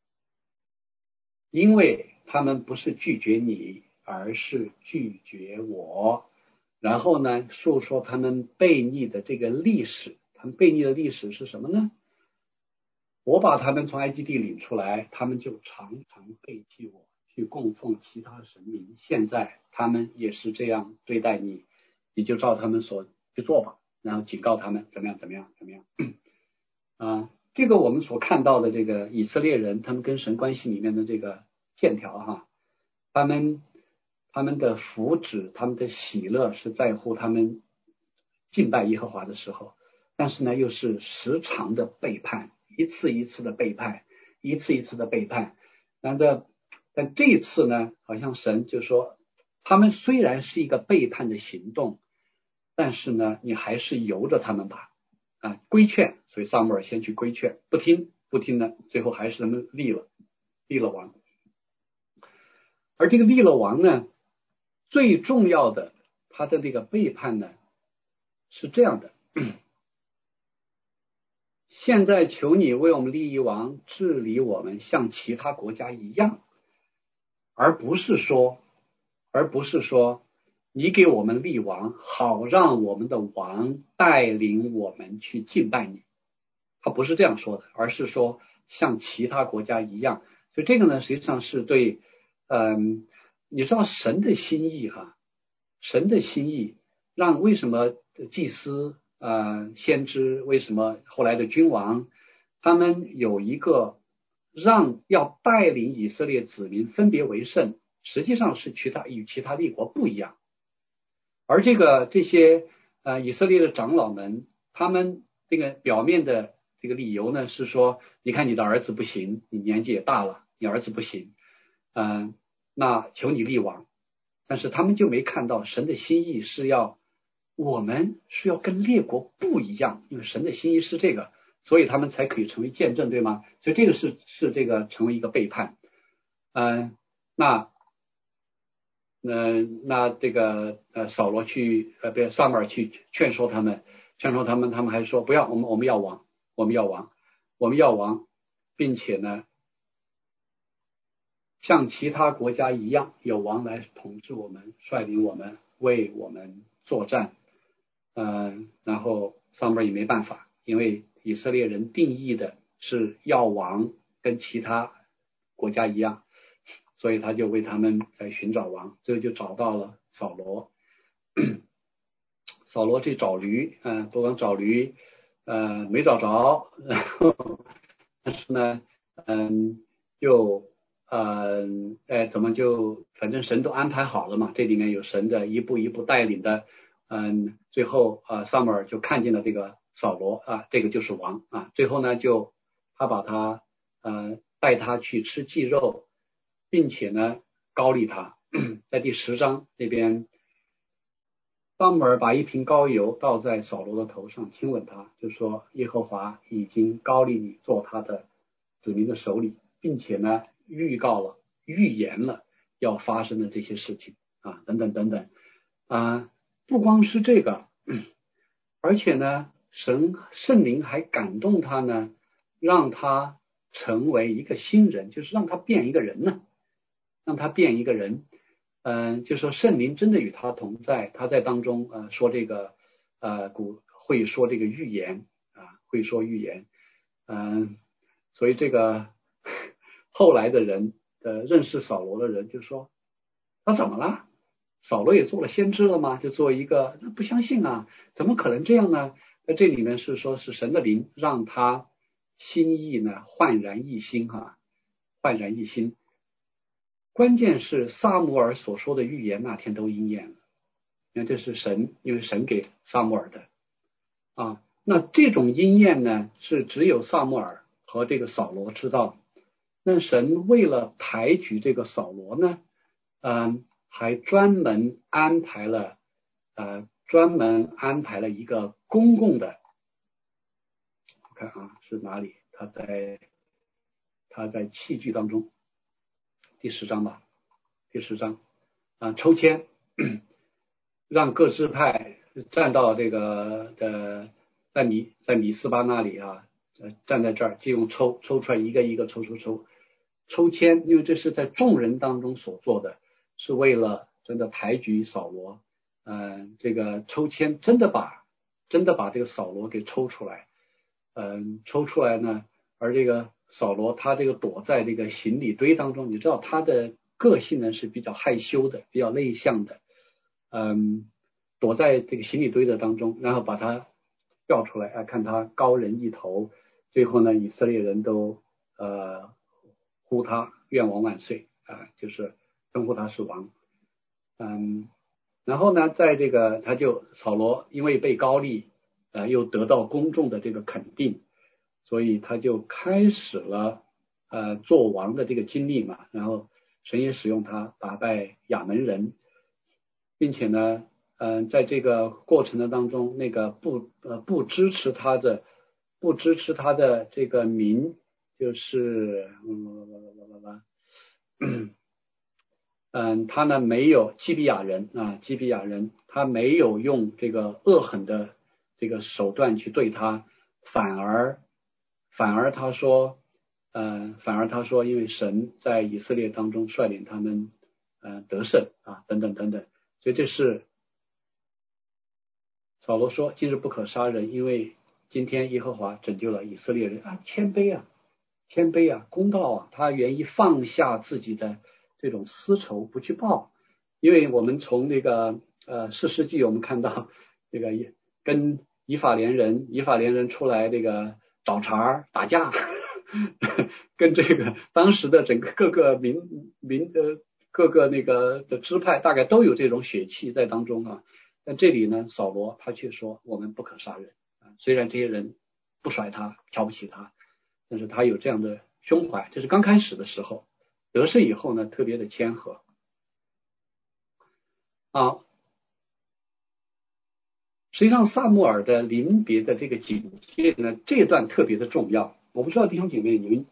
因为他们不是拒绝你，而是拒绝我，然后呢述说他们悖逆的这个历史，他们悖逆的历史是什么呢？我把他们从埃及地领出来，他们就常常背弃我，去供奉其他神明，现在他们也是这样对待你，你就照他们所去做吧，然后警告他们怎么样怎么样怎么样啊，这个我们所看到的这个以色列人，他们跟神关系里面的这个线条哈，他们他们的福祉，他们的喜乐是在乎他们敬拜耶和华的时候，但是呢又是时常的背叛，一次一次的背叛，一次一次的背叛。那这但这一次呢，好像神就说，他们虽然是一个背叛的行动，但是呢，你还是由着他们吧。啊，规劝，所以撒母耳先去规劝，不听，不听呢，最后还是他们立了，立了王。而这个立了王呢，最重要的，他的这个背叛呢，是这样的：现在求你为我们立一王，治理我们，像其他国家一样，而不是说，而不是说。你给我们立王，好让我们的王带领我们去敬拜你。他不是这样说的，而是说像其他国家一样。所以这个呢，实际上是对，嗯，你知道神的心意哈，神的心意让为什么祭司、呃先知，为什么后来的君王，他们有一个让要带领以色列子民分别为圣，实际上是其他与其他立国不一样。而这个这些呃以色列的长老们，他们这个表面的这个理由呢是说，你看你的儿子不行，你年纪也大了，你儿子不行，嗯、呃，那求你立王。但是他们就没看到神的心意是要我们是要跟列国不一样，因为神的心意是这个，所以他们才可以成为见证，对吗？所以这个是是这个成为一个背叛，嗯、呃，那。呃，那这个呃，扫罗去呃，不，撒母耳去劝说他们，劝说他们，他们还说不要，我们我们要王，我们要王，我们要王，并且呢，像其他国家一样，有王来统治我们，率领我们，为我们作战。嗯、呃，然后撒母耳也没办法，因为以色列人定义的是要王，跟其他国家一样。所以他就为他们在寻找王，最后就找到了扫罗。扫罗去找驴，嗯、呃，不光找驴，呃，没找着，然后但是呢，嗯，就呃，哎，怎么就反正神都安排好了嘛，这里面有神的一步一步带领的，嗯，最后啊，撒母耳就看见了这个扫罗啊，这个就是王啊，最后呢，就他把他呃带他去吃祭肉。并且呢，高立他，在第十章那边， 撒母耳把一瓶膏油倒在扫罗的头上，亲吻他，就说耶和华已经膏立你做他的子民的首领，并且呢预告了预言了要发生的这些事情啊，等等等等啊，不光是这个，而且呢神圣灵还感动他呢，让他成为一个新人，就是让他变一个人呢，让他变一个人。嗯、呃，就说圣灵真的与他同在，他在当中呃说这个呃古会说这个预言啊，会说预言，嗯、呃，所以这个后来的人呃认识扫罗的人就说他怎么了？扫罗也做了先知了吗？就做一个不相信啊，怎么可能这样呢？那这里面是说是神的灵让他心意呢焕然一新哈、啊，焕然一新。关键是撒母耳所说的预言那天都应验了，那这是神，因为神给撒母耳的啊。那这种应验呢，是只有撒母耳和这个扫罗知道。那神为了抬举这个扫罗呢，嗯，还专门安排了，呃，专门安排了一个公共的，我看啊是哪里？他在他在器具当中。第十章吧，第十章啊，抽签，让各支派站到这个呃，在米在米斯巴那里啊，呃，站在这儿，就用抽抽出来一个一个抽抽抽抽签，因为这是在众人当中所做的，是为了真的抬举扫罗，嗯、呃，这个抽签真的把真的把这个扫罗给抽出来，嗯、呃，抽出来呢，而这个。扫罗他这个躲在这个行李堆当中，你知道他的个性呢是比较害羞的，比较内向的，嗯，躲在这个行李堆的当中，然后把他调出来啊，看他高人一头，最后呢，以色列人都呃呼他愿王万岁啊，就是称呼他是王，嗯，然后呢，在这个他就扫罗因为被高立，呃，又得到公众的这个肯定。所以他就开始了呃做王的这个经历嘛，然后神也使用他打败亚门人，并且呢，嗯、呃，在这个过程的当中，那个不呃不支持他的不支持他的这个民，就是嗯嗯嗯，他呢没有基比亚人啊，基比亚人他没有用这个恶狠的这个手段去对他，反而。反而他说，呃，反而他说，因为神在以色列当中率领他们，呃，得胜啊，等等等等，所以这是扫罗说，今日不可杀人，因为今天耶和华拯救了以色列人啊，谦卑啊，谦卑啊，公道啊，他愿意放下自己的这种私仇不去报，因为我们从那个呃士师记我们看到这个跟以法莲人，以法莲人出来这个。找茬打架，跟这个当时的整个各个民民呃各个那个的支派大概都有这种血气在当中啊。但这里呢，扫罗他却说我们不可杀人啊。虽然这些人不甩他，瞧不起他，但是他有这样的胸怀。这是刚开始的时候，得势以后呢，特别的谦和啊。实际上，撒母耳的临别的这个警戒呢，这段特别的重要。我不知道弟兄姐妹，你们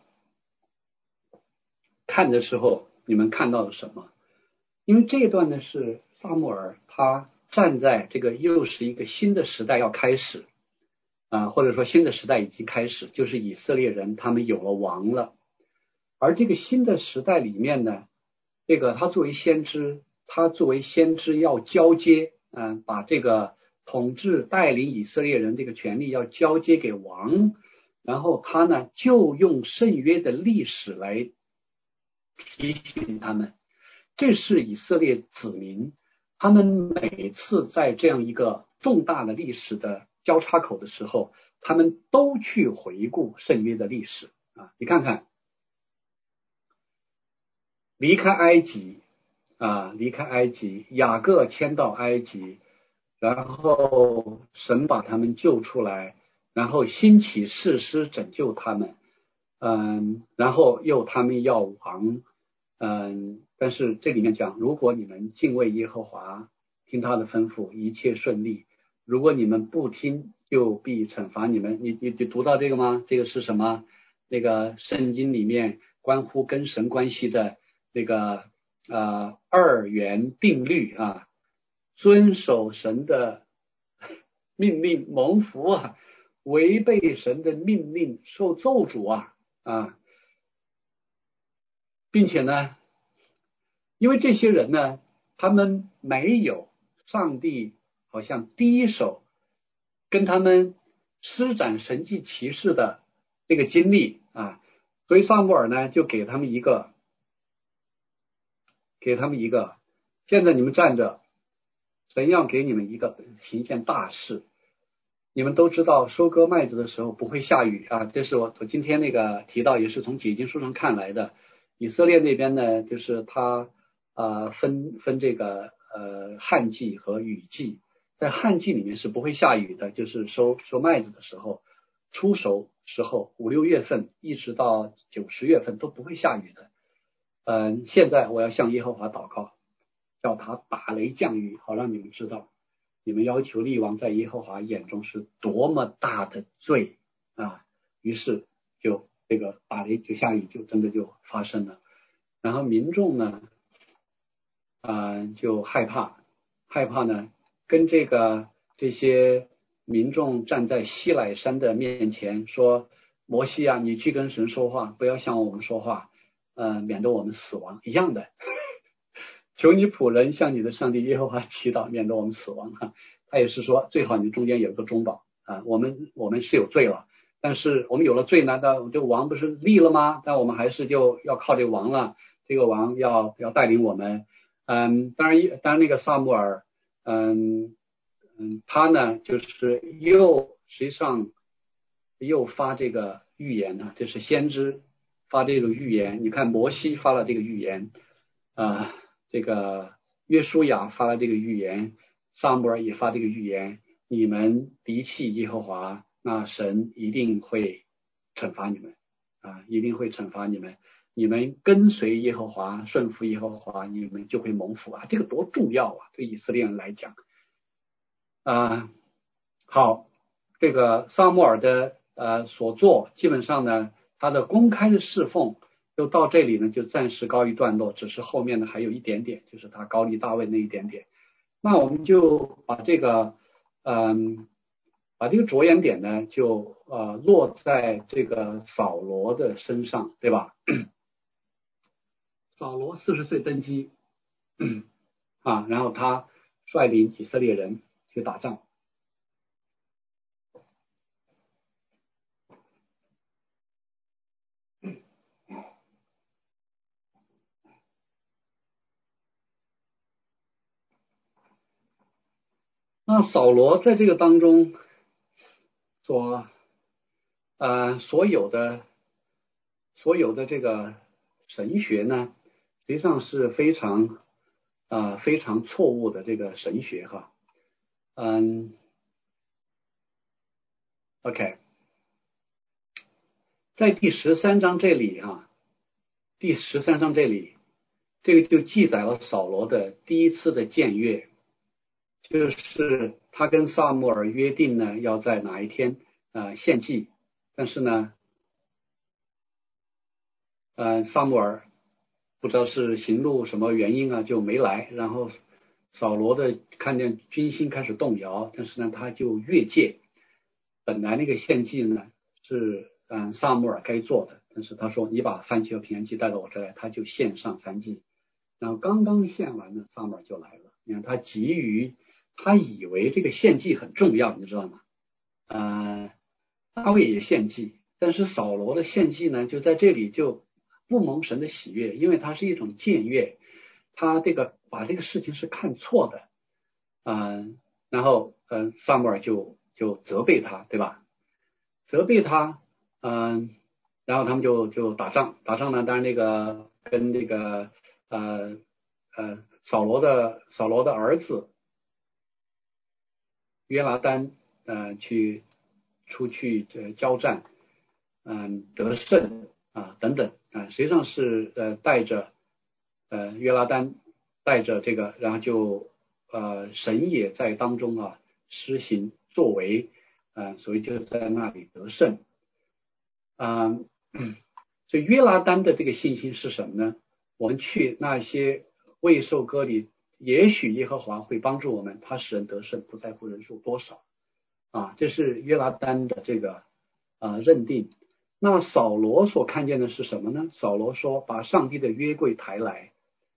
看的时候，你们看到了什么？因为这一段呢，是撒母耳他站在这个又是一个新的时代要开始啊、呃，或者说新的时代已经开始，就是以色列人他们有了王了。而这个新的时代里面呢，这个他作为先知，他作为先知要交接，嗯、呃，把这个。统治带领以色列人这个权利要交接给王，然后他呢就用圣约的历史来提醒他们，这是以色列子民，他们每次在这样一个重大的历史的交叉口的时候，他们都去回顾圣约的历史啊，你看看，离开埃及啊，离开埃及，雅各迁到埃及。然后神把他们救出来，然后兴起士师拯救他们，嗯，然后又他们要王，嗯，但是这里面讲，如果你们敬畏耶和华， 听他的吩咐，一切顺利。如果你们不听，就必惩罚你们。你你你读到这个吗？这个是什么？那个圣经里面关乎跟神关系的那个呃二元定律啊，遵守神的命令蒙福啊，违背神的命令受咒诅啊啊，并且呢，因为这些人呢，他们没有上帝好像第一手跟他们施展神迹奇事的这个经历啊，所以撒母耳呢就给他们一个，给他们一个，现在你们站着，神要给你们一个行件大事。你们都知道收割麦子的时候不会下雨啊，这是我我今天那个提到，也是从解经书上看来的。以色列那边呢，就是他呃分分这个呃旱季和雨季，在旱季里面是不会下雨的，就是收收麦子的时候，初熟时候五六月份一直到九十月份都不会下雨的。嗯、呃，现在我要向耶和华祷告，叫他打雷降雨，好让你们知道。你们要求立王在耶和华眼中是多么大的罪啊！于是就这个打雷就下雨，就真的就发生了。然后民众呢，啊、呃、就害怕，害怕呢，跟这个这些民众站在西乃山的面前说：“摩西啊，你去跟神说话，不要向我们说话，呃，免得我们死亡。”一样的。求你仆人向你的上帝耶和华祈祷，免得我们死亡哈。他也是说，最好你中间有个中保啊。我们我们是有罪了，但是我们有了罪呢，那这个王不是立了吗？但我们还是就要靠这个王了。这个王要要带领我们。嗯，当然当然那个撒母耳，嗯嗯，他呢就是又实际上又发这个预言呢，这是先知发这个预言。你看摩西发了这个预言啊。这个约书亚发了这个预言，撒母耳也发这个预言，你们离弃耶和华，那神一定会惩罚你们啊，一定会惩罚你们。你们跟随耶和华，顺服耶和华，你们就会蒙福啊！这个多重要啊，对以色列人来讲啊。好，这个撒母耳的呃所做，基本上呢，他的公开的侍奉。就到这里呢，就暂时告一段落，只是后面呢还有一点点，就是他高丽大卫那一点点。那我们就把这个，嗯，把这个着眼点呢，就呃落在这个扫罗的身上，对吧？扫罗四十岁登基，啊，然后他率领以色列人去打仗。那扫罗在这个当中所呃所有的所有的这个神学呢，实际上是非常啊、呃、非常错误的这个神学哈。嗯 ，OK， 在第十三章这里哈，第十三章这里，这个就记载了扫罗的第一次的僭越。就是他跟撒母耳约定呢，要在哪一天呃献祭，但是呢，呃撒母耳不知道是行路什么原因啊，就没来。然后扫罗的看见军心开始动摇，但是呢，他就越界。本来那个献祭呢是嗯撒母耳该做的，但是他说你把燔祭和平安祭带到我这来，他就献上燔祭。然后刚刚献完呢，撒母耳就来了。你看他急于。他以为这个献祭很重要，你知道吗？呃，大卫也献祭，但是扫罗的献祭呢，就在这里就不蒙神的喜悦，因为它是一种僭越，他这个把这个事情是看错的，嗯、呃，然后嗯、呃，撒母耳就就责备他，对吧？责备他，嗯、呃，然后他们就就打仗，打仗呢，当然那个跟那个呃呃扫罗的扫罗的儿子。约拿单呃去出去呃交战，嗯、呃、得胜啊等等啊、呃，实际上是呃带着呃约拿单带着这个，然后就呃神也在当中啊施行作为，呃所以就在那里得胜。嗯、呃，所以约拿单的这个信心是什么呢？我们去那些未受割礼，也许耶和华会帮助我们，他使人得胜，不在乎人数多少啊，这是约拿单的这个啊、呃、认定。那扫罗所看见的是什么呢？扫罗说把上帝的约柜抬来，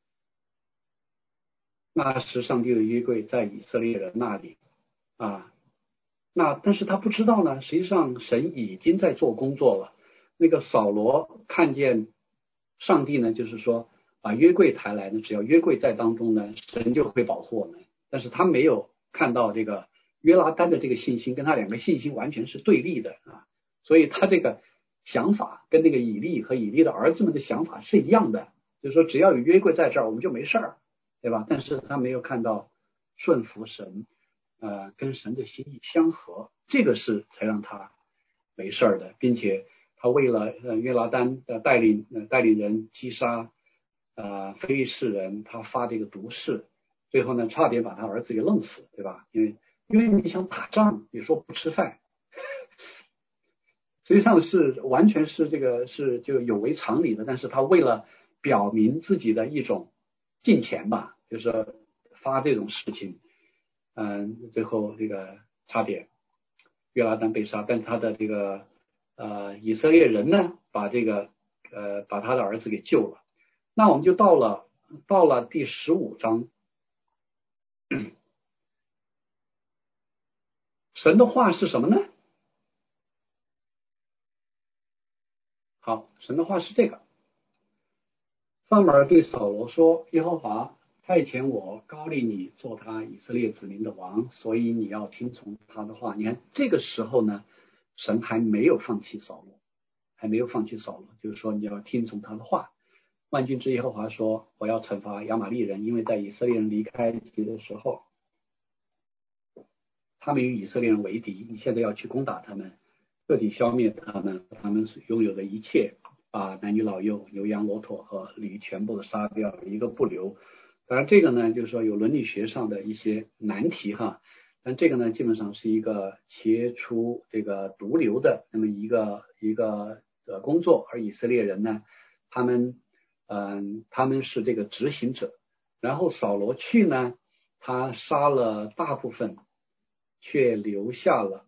那时上帝的约柜在以色列人那里啊，那但是他不知道呢，实际上神已经在做工作了。那个扫罗看见上帝呢，就是说把约柜抬来呢，只要约柜在当中呢，神就会保护我们。但是他没有看到这个约拿单的这个信心跟他两个信心完全是对立的啊，所以他这个想法跟那个以利和以利的儿子们的想法是一样的，就是说只要有约柜在这儿，我们就没事儿，对吧？但是他没有看到顺服神，呃，跟神的心意相合，这个是才让他没事儿的，并且他为了呃约拿单的带领呃带领人击杀呃非利士人，他发这个毒誓，最后呢差点把他儿子给弄死，对吧？因为因为你想打仗，你说不吃饭，实际上是完全是这个是就有违常理的，但是他为了表明自己的一种敬虔吧，就是发这种事情，嗯，最后这个差点约拿单被杀，但他的这个呃以色列人呢，把这个呃把他的儿子给救了。那我们就到了到了第十五章，神的话是什么呢？好，神的话是这个。撒母耳对扫罗说：耶和华派遣我膏立你做他以色列子民的王，所以你要听从他的话。你看这个时候呢，神还没有放弃扫罗，还没有放弃扫罗，就是说你要听从他的话。万军之耶和华说：我要惩罚亚玛力人，因为在以色列人离开埃及的时候，他们与以色列人为敌，你现在要去攻打他们，彻底消灭他们，他们拥有的一切，把男女老幼、牛羊骆驼和驴全部的杀掉，一个不留。当然这个呢，就是说有伦理学上的一些难题哈，但这个呢，基本上是一个切出这个毒瘤的那么一个一个呃工作，而以色列人呢，他们嗯、呃、他们是这个执行者，然后扫罗去呢，他杀了大部分，却留下了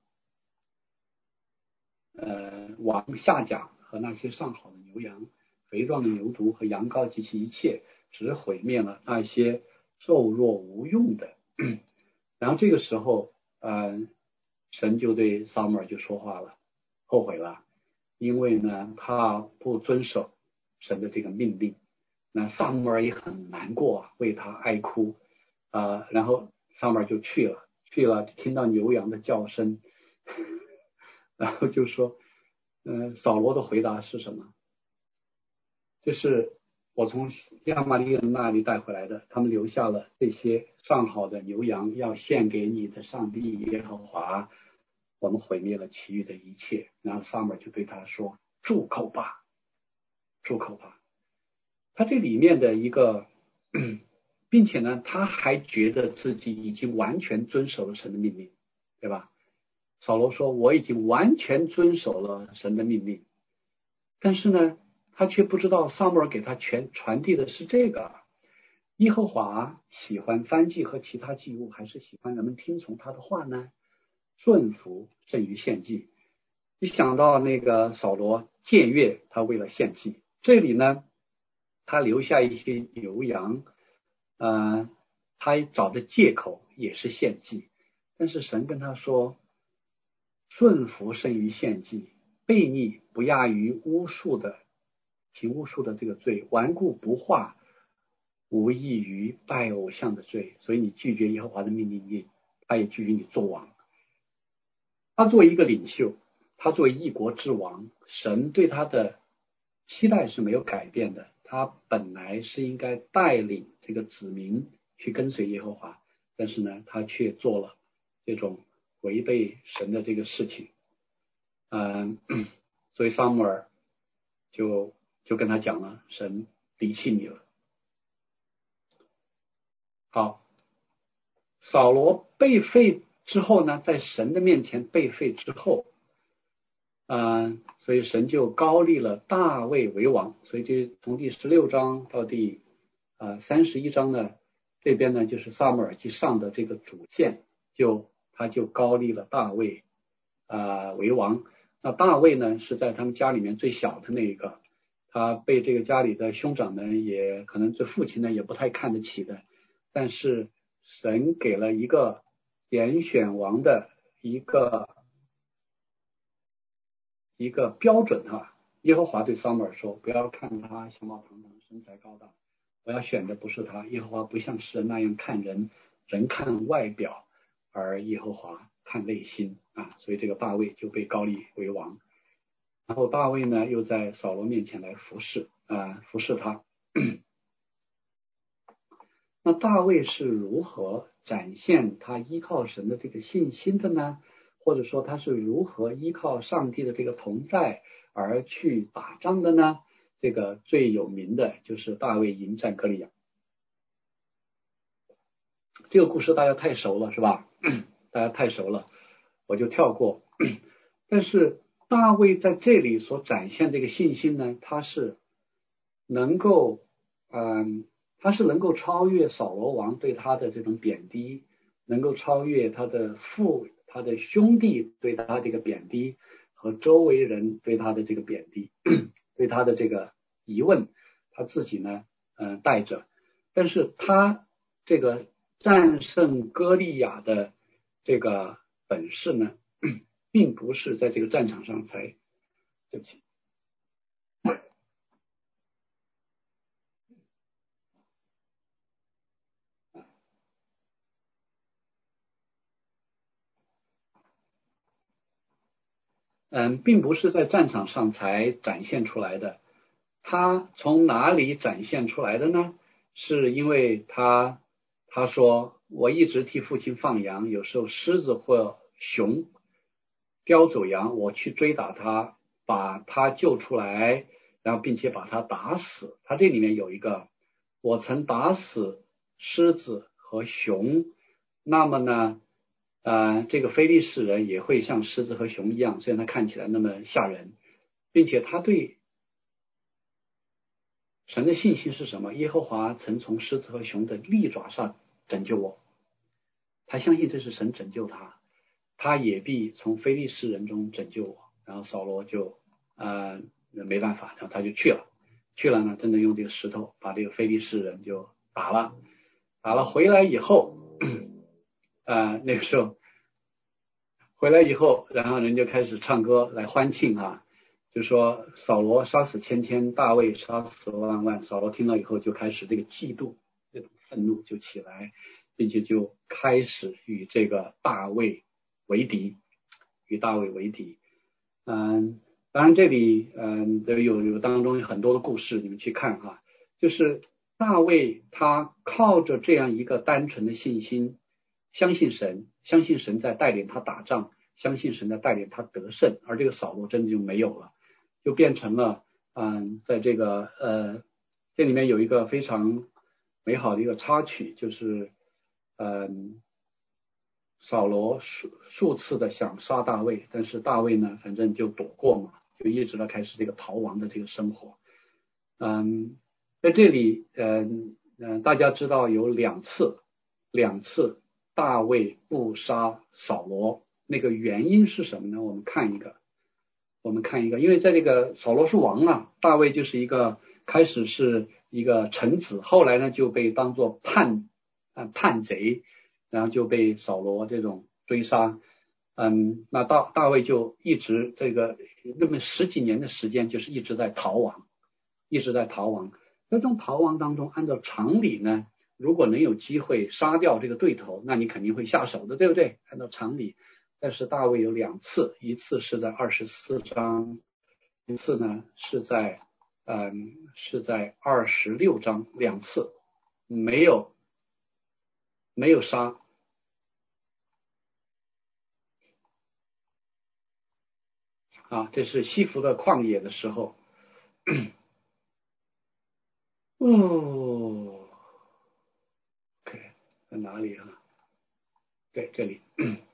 呃王下甲和那些上好的牛羊、肥壮的牛犊和羊羔及其一切，只毁灭了那些瘦弱无用的。然后这个时候，呃，神就对撒母耳就说话了，后悔了，因为呢他不遵守神的这个命令。那撒母耳也很难过啊，为他哀哭啊、呃。然后撒母耳就去了，去了听到牛羊的叫声，然后就说，呃，扫罗的回答是什么？就是我从亚玛力人那里带回来的，他们留下了这些上好的牛羊，要献给你的上帝耶和华。我们毁灭了其余的一切。然后撒母耳就对他说：住口吧，住口吧。他这里面的一个，并且呢，他还觉得自己已经完全遵守了神的命令，对吧？扫罗说：我已经完全遵守了神的命令，但是呢，他却不知道撒母耳给他全传递的是这个：耶和华喜欢燔祭和其他祭物，还是喜欢人们听从他的话呢？顺服胜于献祭。你想到那个扫罗僭越，他为了献祭，这里呢，他留下一些牛羊，呃，他找的借口也是献祭，但是神跟他说，顺服胜于献祭，悖逆不亚于巫术的行巫术的这个罪，顽固不化无异于拜偶像的罪。所以你拒绝耶和华的命令，他也拒绝你做王。他作为一个领袖，他作为一国之王，神对他的期待是没有改变的。他本来是应该带领这个子民去跟随耶和华，但是呢，他却做了这种违背神的这个事情。嗯，所以撒母耳就就跟他讲了，神离弃你了。好， 扫罗被废之后呢，在神的面前被废之后，呃，所以神就高立了大卫为王。所以这从第十六章到第呃三十一章呢，这边呢就是撒母耳记上的这个主线，就他就高立了大卫啊、呃、为王。那大卫呢是在他们家里面最小的那一个，他被这个家里的兄长呢，也可能这父亲呢也不太看得起的，但是神给了一个拣选王的一个一个标准哈。耶和华对撒母耳说，不要看他相貌堂堂，身材高大，我要选的不是他。耶和华不像世人那样看人，人看外表，而耶和华看内心啊。所以这个大卫就被高立为王。然后大卫呢又在扫罗面前来服侍啊，服侍他。那大卫是如何展现他依靠神的这个信心的呢？或者说他是如何依靠上帝的这个同在而去打仗的呢？这个最有名的就是大卫迎战歌利亚。这个故事大家太熟了是吧？大家太熟了，我就跳过。但是大卫在这里所展现这个信心呢，他是能够嗯，他是能够超越扫罗王对他的这种贬低，能够超越他的父他的兄弟对他这个贬低，和周围人对他的这个贬低，对他的这个疑问，他自己呢呃带着。但是他这个战胜歌利亚的这个本事呢，并不是在这个战场上才，对不起，嗯，并不是在战场上才展现出来的。他从哪里展现出来的呢？是因为他他说，我一直替父亲放羊，有时候狮子或熊叼走羊，我去追打他，把他救出来，然后并且把他打死。他这里面有一个，我曾打死狮子和熊，那么呢呃，这个非利士人也会像狮子和熊一样，虽然他看起来那么吓人，并且他对神的信心是什么？耶和华曾从狮子和熊的利爪上拯救我，他相信这是神拯救他，他也必从非利士人中拯救我。然后扫罗就呃没办法，然后他就去了，去了呢，真的用这个石头把这个非利士人就打了，打了回来以后，呃那个时候回来以后，然后人就开始唱歌来欢庆啊。就说扫罗杀死千千，大卫杀死万万。扫罗听了以后就开始这个嫉妒，这种愤怒就起来，并且就开始与这个大卫为敌，与大卫为敌。嗯，当然这里嗯有有当中有很多的故事，你们去看哈。就是大卫他靠着这样一个单纯的信心，相信神，相信神在带领他打仗，相信神在带领他得胜，而这个扫罗真的就没有了。就变成了，嗯，在这个呃，这里面有一个非常美好的一个插曲，就是，嗯，扫罗数数次的想杀大卫，但是大卫呢，反正就躲过嘛，就一直到开始这个逃亡的这个生活。嗯，在这里，嗯嗯，大家知道有两次，两次大卫不杀扫罗，那个原因是什么呢？我们看一个。我们看一个，因为在这个扫罗是王啊，大卫就是一个开始是一个臣子，后来呢就被当作叛啊叛贼，然后就被扫罗这种追杀。嗯，那大大卫就一直这个那么十几年的时间，就是一直在逃亡，一直在逃亡。在这种逃亡当中，按照常理呢，如果能有机会杀掉这个对头，那你肯定会下手的，对不对？按照常理。但是大卫有两次，一次是在二十四章，一次呢是在嗯是在二十六章，两次没有没有杀。啊，这是西弗的旷野的时候。哦 ，OK， 在哪里啊？ 对，这里。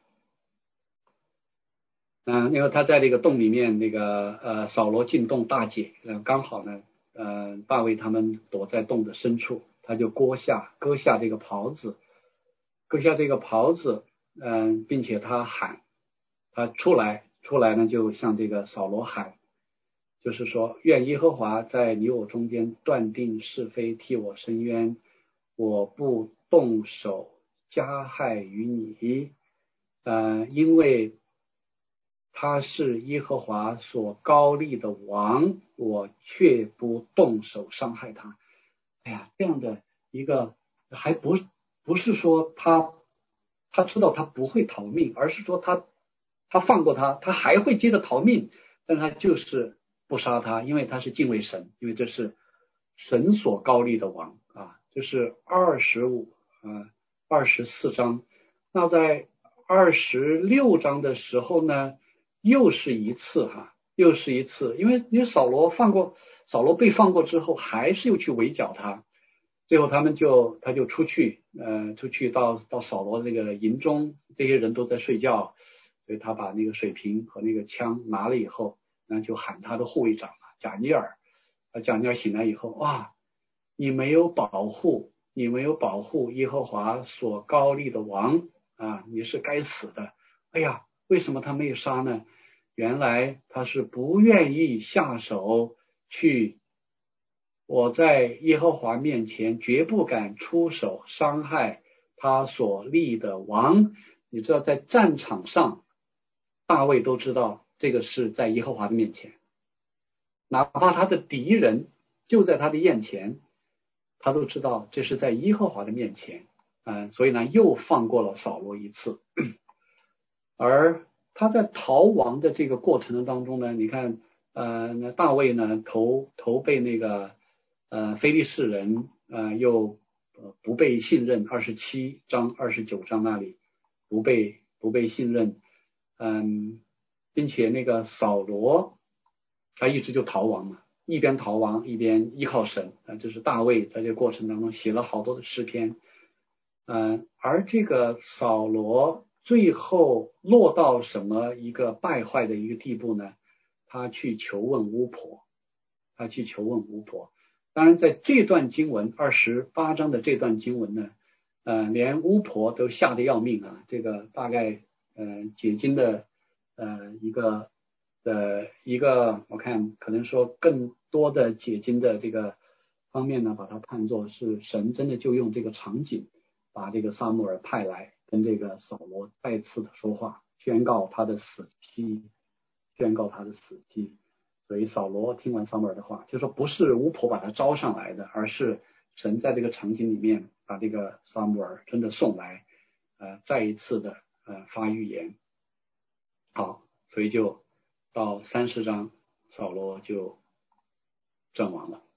嗯，因为他在这个洞里面，那个呃扫罗进洞大解，呃刚好呢，呃大卫他们躲在洞的深处，他就割下割下这个袍子，割下这个袍子，嗯、呃，并且他喊，他出来出来呢，就向这个扫罗喊，就是说，愿耶和华在你我中间断定是非，替我伸冤，我不动手加害于你，呃，因为他是耶和华所膏立的王，我却不动手伤害他。哎呀，这样的一个还不不是说他他知道他不会逃命，而是说他他放过他，他还会接着逃命，但他就是不杀他，因为他是敬畏神，因为这是神所膏立的王啊。这是二十五啊二十四章。那在二十六章的时候呢，又是一次哈，又是一次，因为因为扫罗放过扫罗被放过之后，还是又去围剿他，最后他们就他就出去呃出去到到扫罗这个营中，这些人都在睡觉，所以他把那个水瓶和那个枪拿了以后，那就喊他的护卫长贾尼尔，啊贾尼尔醒来以后，哇，你没有保护，你没有保护耶和华所膏立的王啊，你是该死的。哎呀，为什么他没有杀呢？原来他是不愿意下手去，我在耶和华面前绝不敢出手伤害他所立的王。你知道在战场上，大卫都知道这个是在耶和华的面前，哪怕他的敌人就在他的眼前，他都知道这是在耶和华的面前，嗯，所以呢又放过了扫罗一次。而他在逃亡的这个过程当中呢，你看呃那大卫呢头头被那个呃非利士人呃又呃不被信任，二十七章二十九章那里不被不被信任，嗯，并且那个扫罗他一直就逃亡嘛，一边逃亡一边依靠神啊，这是大卫在这个过程当中写了好多的诗篇，嗯，而这个扫罗最后落到什么一个败坏的一个地步呢？他去求问巫婆，他去求问巫婆。当然，在这段经文二十八章的这段经文呢，呃，连巫婆都吓得要命啊！这个大概呃解经的呃一个的一个，我看可能说更多的解经的这个方面呢，把它看作是神真的就用这个场景，把这个撒母耳派来跟这个扫罗再次的说话，宣告他的死期，宣告他的死期。所以扫罗听完撒母耳的话，就说不是巫婆把他招上来的，而是神在这个场景里面把这个撒母耳真的送来，呃，再一次的呃发预言。好，所以就到三十章，扫罗就阵亡了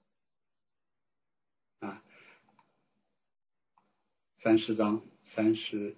啊。三十章三十。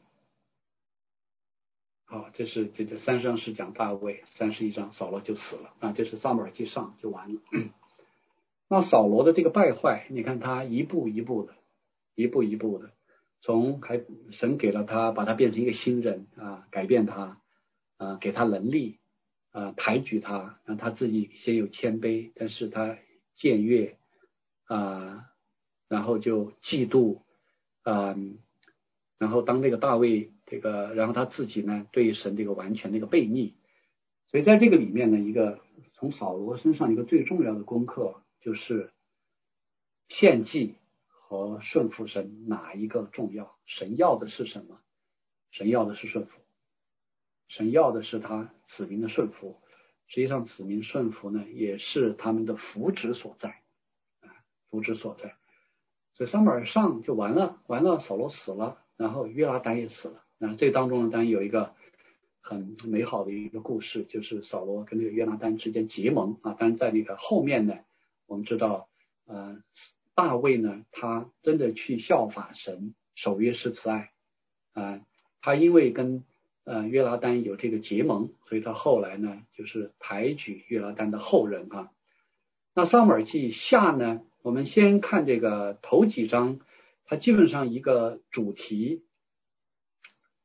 好，这是这这三十章是讲大卫，三十一章扫罗就死了啊，这是撒母耳记上就完了。那扫罗的这个败坏，你看他一步一步的，一步一步的，从还神给了他，把他变成一个新人啊，改变他啊，给他能力啊，抬举他，让他自己先有谦卑，但是他僭越啊，然后就嫉妒啊，然后当这个大卫这个，然后他自己呢对神这个完全的一个悖逆，所以在这个里面呢，一个从扫罗身上一个最重要的功课就是献祭和顺服神哪一个重要？神要的是什么？神要的是顺服，神要的是他子民的顺服。实际上子民顺服呢，也是他们的福祉所在啊，福祉所在。所以撒母耳上就完了，完了扫罗死了，然后约拿单也死了。那这当中呢，当然有一个很美好的一个故事，就是扫罗跟这个约拿单之间结盟啊。当然在那个后面呢，我们知道呃大卫呢，他真的去效法神，守约施慈爱啊、呃。他因为跟呃约拿单有这个结盟，所以他后来呢就是抬举约拿单的后人啊。那撒母耳记下呢，我们先看这个头几章，它基本上一个主题，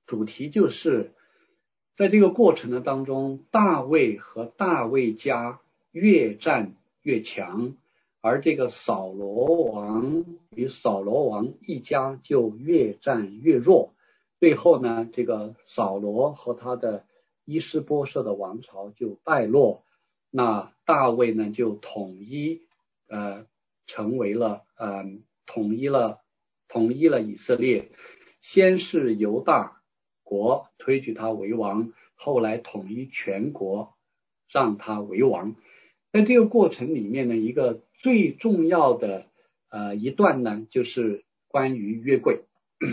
主题就是在这个过程的当中，大卫和大卫家越战越强，而这个扫罗王与扫罗王一家就越战越弱。最后呢，这个扫罗和他的伊施波设的王朝就败落，那大卫呢就统一呃成为了呃统一了统一了以色列，先是犹大国推举他为王，后来统一全国让他为王。在这个过程里面呢，一个最重要的呃一段呢，就是关于约柜。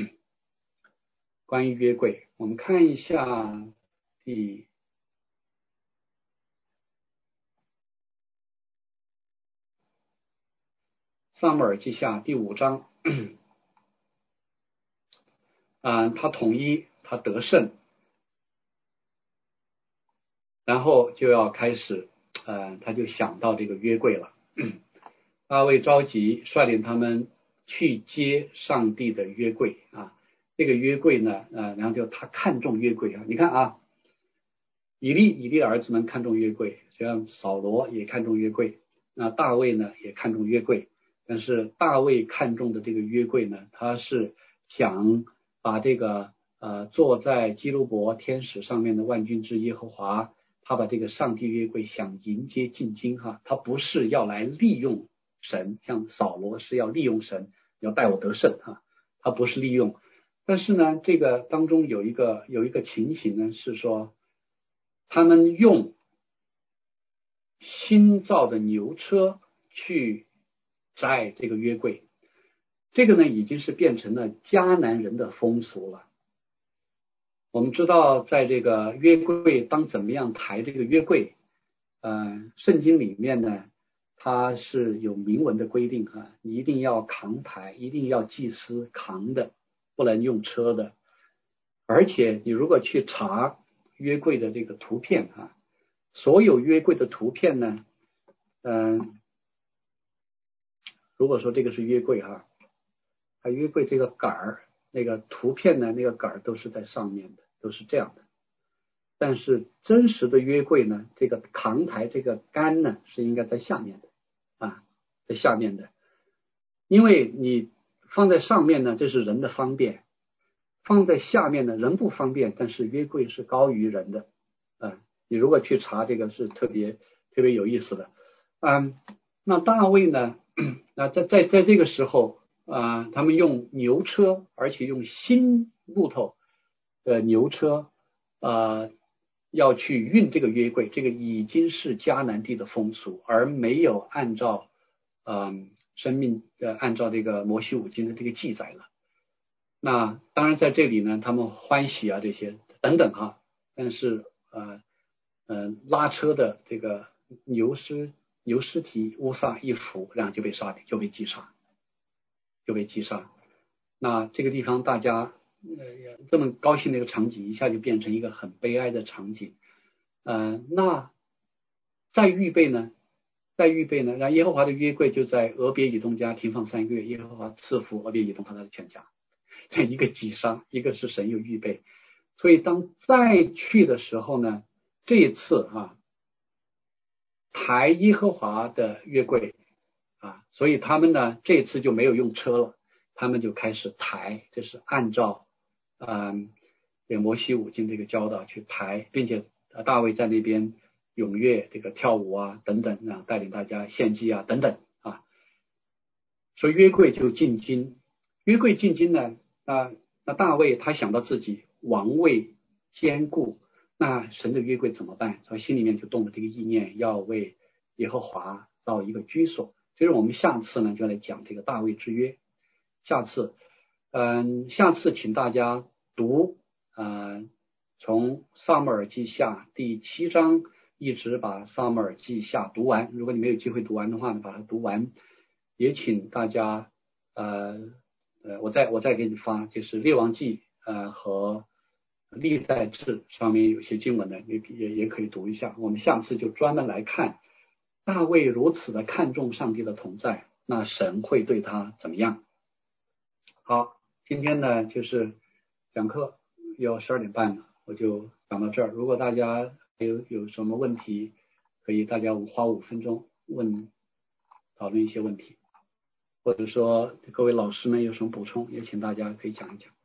关于约柜，我们看一下第撒母耳记下第五章，啊、呃，他统一，他得胜，然后就要开始，呃，他就想到这个约柜了。大卫召集，率领他们去接上帝的约柜啊。这个约柜呢，呃，然后就他看重约柜啊。你看啊，以利以利的儿子们看重约柜，实际上扫罗也看重约柜，那大卫呢也看重约柜。但是大卫看重的这个约柜呢，他是想把这个呃坐在基路伯天使上面的万军之耶和华，他把这个上帝约柜想迎接进京哈，他不是要来利用神，像扫罗是要利用神，要带我得胜哈，他不是利用。但是呢，这个当中有一个有一个情形呢，是说他们用新造的牛车去摘这个约柜，这个呢已经是变成了迦南人的风俗了。我们知道在这个约柜当怎么样抬这个约柜，呃，圣经里面呢它是有明文的规定啊，你一定要扛抬，一定要祭司扛的，不能用车的。而且你如果去查约柜的这个图片啊，所有约柜的图片呢，嗯、呃，如果说这个是约柜哈，它约柜这个杆儿，那个图片呢，那个杆儿都是在上面的，都是这样的。但是真实的约柜呢，这个扛抬这个杆呢是应该在下面的啊，在下面的。因为你放在上面呢，这是人的方便；放在下面呢，人不方便，但是约柜是高于人的啊。你如果去查这个是特别特别有意思的。嗯，那大卫呢？那在在在这个时候啊、呃，他们用牛车，而且用新木头的牛车啊、呃，要去运这个约柜，这个已经是迦南地的风俗，而没有按照嗯、呃、生命的、呃、按照这个摩西五经的这个记载了。那当然在这里呢，他们欢喜啊这些等等哈，但是呃呃拉车的这个牛尸。牛尸体乌撒一斧，然后就被杀，就被击杀，就被击杀。那这个地方大家呃这么高兴的一个场景，一下就变成一个很悲哀的场景。呃，那再预备呢？再预备呢？然后耶和华的约柜就在俄别以东家停放三个月，耶和华赐福俄别以东和他的全家。一个击杀，一个是神有预备。所以当再去的时候呢，这一次啊。抬耶和华的约柜啊，所以他们呢这次就没有用车了，他们就开始抬，就是按照嗯摩西五经这个教导去抬，并且大卫在那边踊跃这个跳舞啊等等啊，带领大家献祭啊等等啊，所以约柜就进京。约柜进京呢，啊那大卫他想到自己王位坚固。那神的约柜怎么办？所以心里面就动了这个意念，要为耶和华造一个居所。所以我们下次呢就来讲这个大卫之约。下次，嗯，下次请大家读，呃，从撒母耳记下第七章一直把撒母耳记下读完。如果你没有机会读完的话呢，把它读完。也请大家，呃呃，我再我再给你发，就是列王记，呃和。历代志上面有些经文呢，也也也可以读一下。我们下次就专门来看大卫如此的看重上帝的同在，那神会对他怎么样？好，今天呢就是讲课， 要十二点半了，我就讲到这儿。如果大家有有什么问题，可以大家花五分钟问讨论一些问题，或者说各位老师们有什么补充，也请大家可以讲一讲。